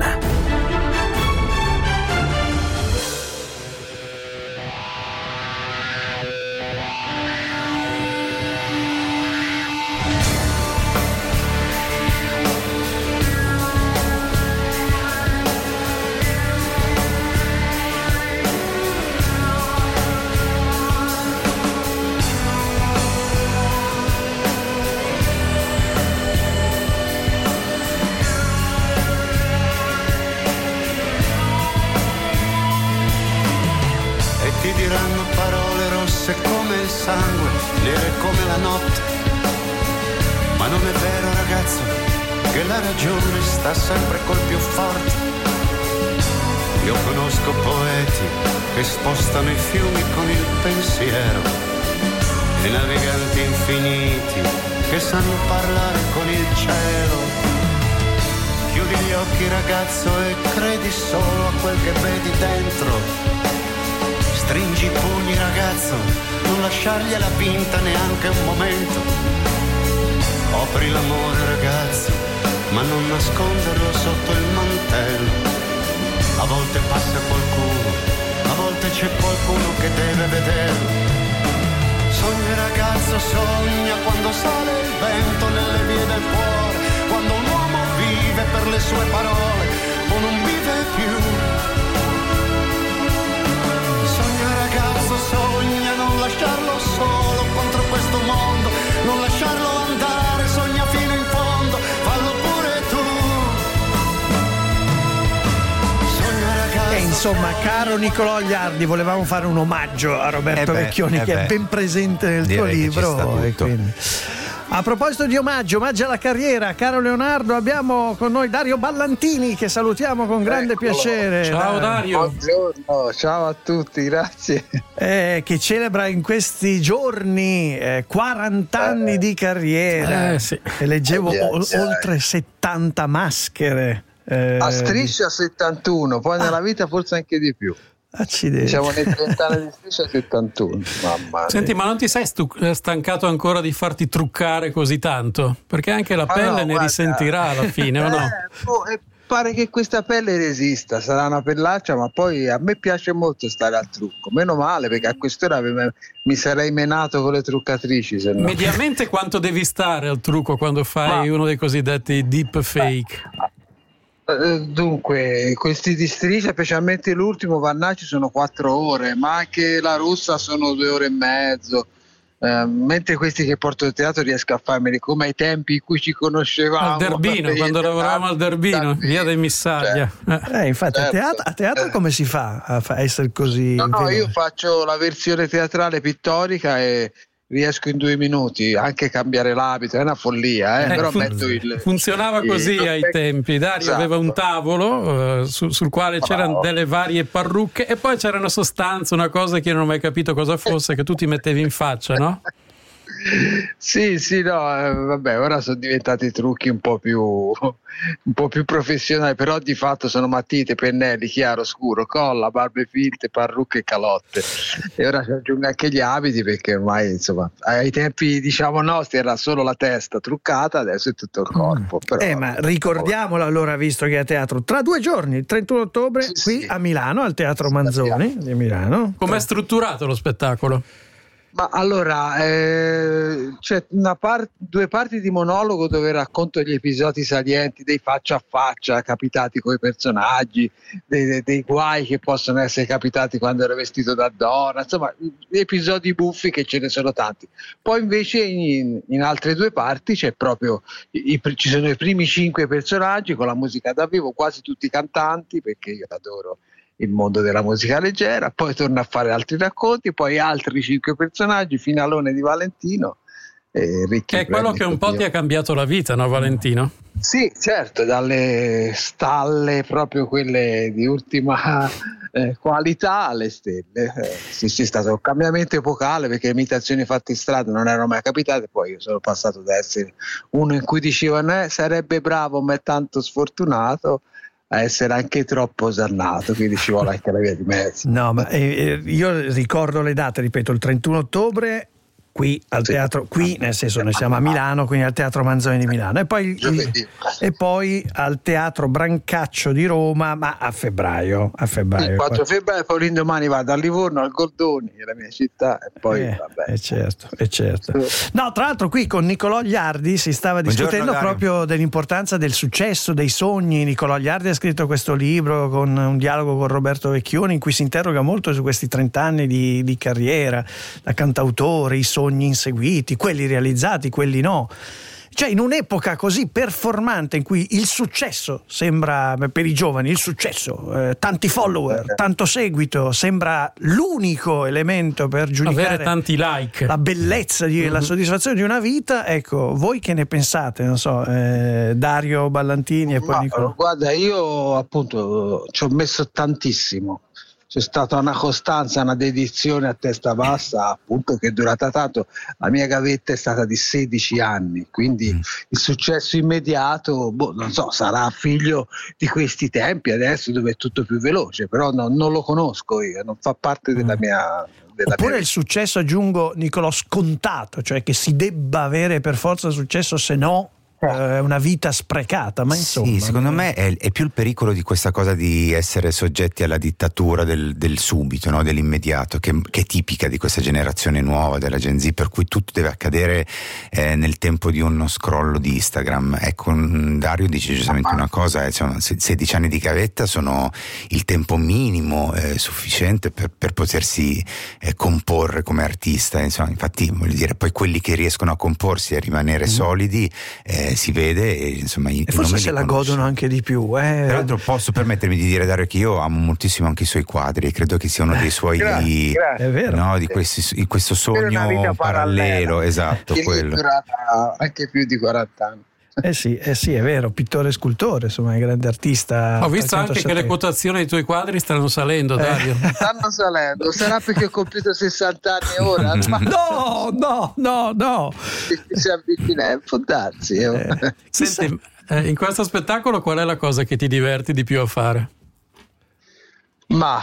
Ti diranno parole rosse come il sangue, nere come la notte. Ma non è vero, ragazzo, che la ragione sta sempre col più forte. Io conosco poeti che spostano i fiumi con il pensiero, e naviganti infiniti che sanno parlare con il cielo. Chiudi gli occhi, ragazzo, e credi solo a quel che vedi dentro. Stringi i pugni, ragazzo, non lasciargliela vinta neanche un momento. Opri l'amore, ragazzo, ma non nasconderlo sotto il mantello. A volte passa qualcuno, a volte c'è qualcuno che deve vederlo. Sogna, ragazzo, sogna quando sale il vento nelle vie del cuore, quando un uomo vive per le sue parole o non vive più. Sogna, non lasciarlo solo contro questo mondo, non lasciarlo andare, sogna fino in fondo, fallo pure tu. Sogna, ragazzo. E insomma, caro Nicolò Ghiardi, volevamo fare un omaggio a Roberto eh beh, Vecchioni, eh che beh. è ben presente nel Direi tuo che ci libro. sta tutto. E quindi... A proposito di omaggio, omaggio alla carriera, caro Leonardo, abbiamo con noi Dario Ballantini, che salutiamo con grande Eccolo. piacere. Ciao Dario. Buongiorno, ciao a tutti, grazie. Eh, che celebra in questi giorni eh, quaranta anni Eh. di carriera. Eh, sì. E leggevo Eh, o- già. oltre settanta maschere. Eh, A striscia settantuno, poi nella vita forse anche di più. Accidenti. Diciamo nei trenta anni di striscia settantuno. Mamma mia. Senti, ma non ti sei stu- stancato ancora di farti truccare così tanto? Perché anche la Ma pelle no, ne guarda. risentirà alla fine, o no? Eh, boh, eh, pare che questa pelle resista, sarà una pellaccia, ma poi a me piace molto stare al trucco. Meno male, perché a quest'ora mi, mi sarei menato con le truccatrici. Se no. Mediamente quanto devi stare al trucco quando fai Ma- uno dei cosiddetti deep fake? Eh, Dunque, questi di striscia, specialmente l'ultimo Vannacci, sono quattro ore, ma anche la russa sono due ore e mezzo. Eh, mentre questi che porto al teatro riesco a farmeli come ai tempi in cui ci conoscevamo. Al Derbino, quando lavoravamo al Derbino, via dei Missaglia. Eh, infatti, a Certo. teatro, a teatro come si fa a fa- a essere così? No, no, veloce? io faccio la versione teatrale pittorica e, riesco in due minuti, anche cambiare l'abito, è una follia, eh? Eh, però fun- metto il... funzionava così il- ai tempi. Dario Esatto. aveva un tavolo eh, su- sul quale c'erano delle varie parrucche e poi c'era una sostanza, una cosa che io non ho mai capito cosa fosse, che tu ti mettevi in faccia, no? Sì, sì, no, eh, vabbè, ora sono diventati trucchi un po' più un po' più professionali, però di fatto sono matite, pennelli, chiaro, scuro, colla, barbe finte, parrucche e calotte. E ora ci aggiungo anche gli abiti, perché ormai, insomma, ai tempi, diciamo, nostri era solo la testa truccata, adesso è tutto il corpo. Però, Eh, ma ricordiamolo allora, visto che è a teatro, tra due giorni, il trentuno ottobre, qui a Milano, al Teatro Manzoni di Milano. Com'è strutturato lo spettacolo? Ma allora, eh, c'è una par- due parti di monologo dove racconto gli episodi salienti dei faccia a faccia capitati con i personaggi, dei, dei, dei guai che possono essere capitati quando ero vestito da donna, insomma, gli episodi buffi, che ce ne sono tanti. Poi invece in, in altre due parti c'è proprio i, i, ci sono i primi cinque personaggi con la musica dal vivo, quasi tutti cantanti, perché io adoro il mondo della musica leggera, poi torno a fare altri racconti, poi altri cinque personaggi, finalone di Valentino. Eh, Che è quello che un po' ti ha cambiato la vita, no, Valentino? Sì, certo, dalle stalle proprio quelle di ultima eh, qualità alle stelle. Eh, sì, sì, è stato un cambiamento epocale, perché le imitazioni fatte in strada non erano mai capitate, poi io sono passato da essere uno in cui dicevano eh, sarebbe bravo ma è tanto sfortunato, a essere anche troppo osannato, quindi ci vuole anche la via di mezzo. No, ma eh, io ricordo le date, ripeto, il trentuno ottobre qui al teatro, qui nel senso noi siamo a Milano, quindi al Teatro Manzoni di Milano, e poi, il, e poi al Teatro Brancaccio di Roma, ma a febbraio, a febbraio. Il quattro febbraio, poi l'indomani vado a Livorno, al Goldoni, la mia città, e poi Eh, vabbè. eh certo, eh certo. No, tra l'altro qui con Nicolò Liardi si stava Buongiorno, discutendo Dario. proprio dell'importanza del successo, dei sogni. Nicolò Liardi ha scritto questo libro con un dialogo con Roberto Vecchioni in cui si interroga molto su questi trent'anni di, di carriera da cantautore, i sogni inseguiti, quelli realizzati, quelli no. Cioè, in un'epoca così performante in cui il successo sembra, per i giovani, il successo, eh, tanti follower, tanto seguito, sembra l'unico elemento per giudicare Avere tanti like, la bellezza, di, Mm-hmm. la soddisfazione di una vita. Ecco, voi che ne pensate? Non so, eh, Dario Ballantini e poi Ma, Nicolò. guarda, io appunto ci ho messo tantissimo. C'è stata una costanza, una dedizione a testa bassa, appunto, che è durata tanto. La mia gavetta è stata di sedici anni, quindi mm. il successo immediato, boh, non so, sarà figlio di questi tempi adesso dove è tutto più veloce, però no, non lo conosco io, non fa parte della mia... Della Oppure mia... il successo, aggiungo Nicolò, scontato, cioè che si debba avere per forza successo, se no è una vita sprecata, ma insomma. Sì, secondo me è, è più il pericolo di questa cosa di essere soggetti alla dittatura del, del subito, no? Dell'immediato, che, che è tipica di questa generazione nuova della Gen Z, per cui tutto deve accadere eh, nel tempo di uno scroll di Instagram. Ecco, Dario dice giustamente una cosa, eh, cioè, sedici anni di gavetta sono il tempo minimo eh, sufficiente per, per potersi eh, comporre come artista, insomma. Infatti, voglio dire, poi quelli che riescono a comporsi e a rimanere mm. solidi eh, si vede, e insomma i, e forse se la godono anche di più. Eh. Tra l'altro posso permettermi di dire, Dario, che io amo moltissimo anche i suoi quadri, credo che sia uno dei suoi grazie, grazie. È vero. No, di questi, di questo sogno parallelo, parallelo, esatto, che quello. È durata anche più di quaranta anni. Eh sì, eh sì, è vero, pittore e scultore, insomma, è grande artista. Ho visto anche che le quotazioni dei tuoi quadri stanno salendo, Dario. Eh. Stanno salendo, sarà perché ho compiuto sessanta anni ora? Ma no, no, no, no. Si avvicina, eh, può darsi. Eh. Eh, senti, eh, in questo spettacolo qual è la cosa che ti diverti di più a fare? Ma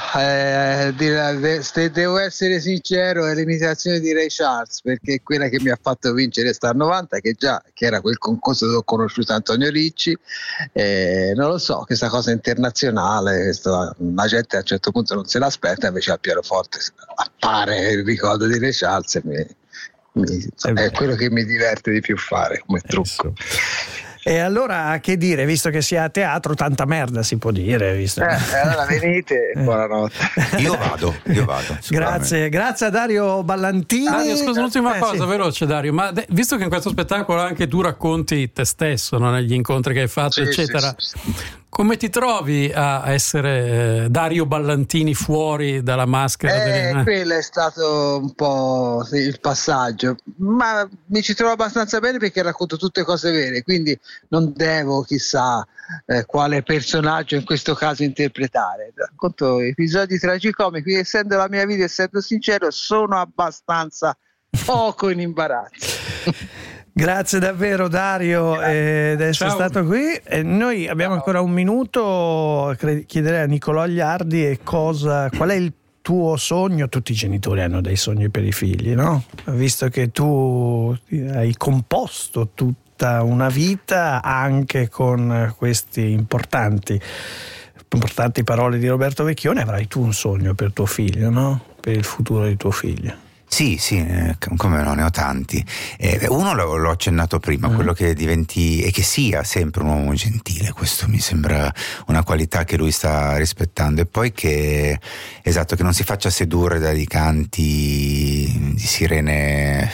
eh, se devo essere sincero, è l'imitazione di Ray Charles, perché è quella che mi ha fatto vincere Star novanta, che già che era quel concorso dove ho conosciuto Antonio Ricci. Eh, non lo so, questa cosa internazionale, questo, la gente a un certo punto non se l'aspetta, invece al pianoforte appare il ricordo di Ray Charles e mi, mi, è quello che mi diverte di più fare come trucco. E allora che dire, visto che sia a teatro, tanta merda si può dire, visto. Eh, allora venite, buonanotte. Io vado, io vado. Grazie, grazie a Dario Ballantini. Dario, scusa, un'ultima eh, cosa sì. veloce, Dario, ma de- visto che in questo spettacolo anche tu racconti te stesso, no? Negli incontri che hai fatto, Sì, eccetera, sì, sì. come ti trovi a essere eh, Dario Ballantini fuori dalla maschera? Eh, delle... quello è stato un po' sì, il passaggio, ma mi ci trovo abbastanza bene perché racconto tutte cose vere, quindi non devo chissà eh, quale personaggio in questo caso interpretare. Racconto episodi tragicomici, essendo la mia vita, essendo sincero, sono abbastanza poco in imbarazzo. Grazie davvero Dario ed essere Ciao. stato qui. E noi abbiamo ancora un minuto, chiederei a Nicolò Agliardi e cosa, qual è il tuo sogno. Tutti i genitori hanno dei sogni per i figli, no? Visto che tu hai composto tutta una vita anche con questi importanti importanti parole di Roberto Vecchioni, avrai tu un sogno per tuo figlio, no? Per il futuro di tuo figlio. Sì, sì, eh, come no, ne ho tanti. Eh, uno l'ho, l'ho accennato prima, mm. quello che diventi e che sia sempre un uomo gentile, questo mi sembra una qualità che lui sta rispettando, e poi che, esatto, che non si faccia sedurre dai canti di sirene.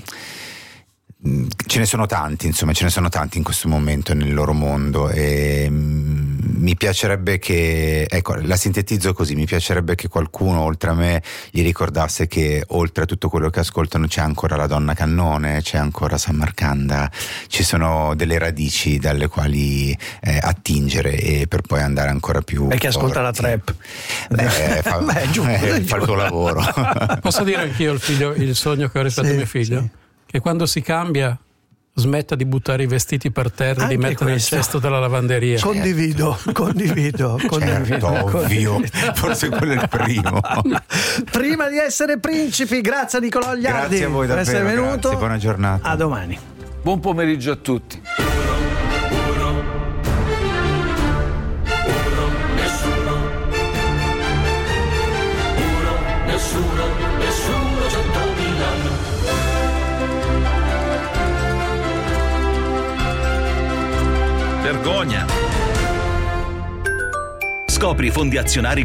Ce ne sono tanti, insomma, ce ne sono tanti in questo momento nel loro mondo, e mi piacerebbe che, ecco, la sintetizzo così, mi piacerebbe che qualcuno oltre a me gli ricordasse che oltre a tutto quello che ascoltano c'è ancora la Donna Cannone, c'è ancora San Marcanda, ci sono delle radici dalle quali eh, attingere e per poi andare ancora più perché forti. Ascolta la trap. Beh, fa, Beh, giusto, eh, fa il suo lavoro. Posso dire anch'io il, figlio, il sogno che ho rispetto Sì, a mio figlio? sì. Che quando si cambia smetta di buttare i vestiti per terra e Anche li mette nel questo. cesto della lavanderia. Condivido, condivido, condivido. Certo, ovvio, forse quello è il primo. Prima di essere principi, grazie a Nicolò Agliardi Grazie a voi per davvero, essere venuto. grazie, buona giornata. A domani. Buon pomeriggio a tutti. Nessuno, nessuno, centomila. Vergogna. Scopri i fondi azionari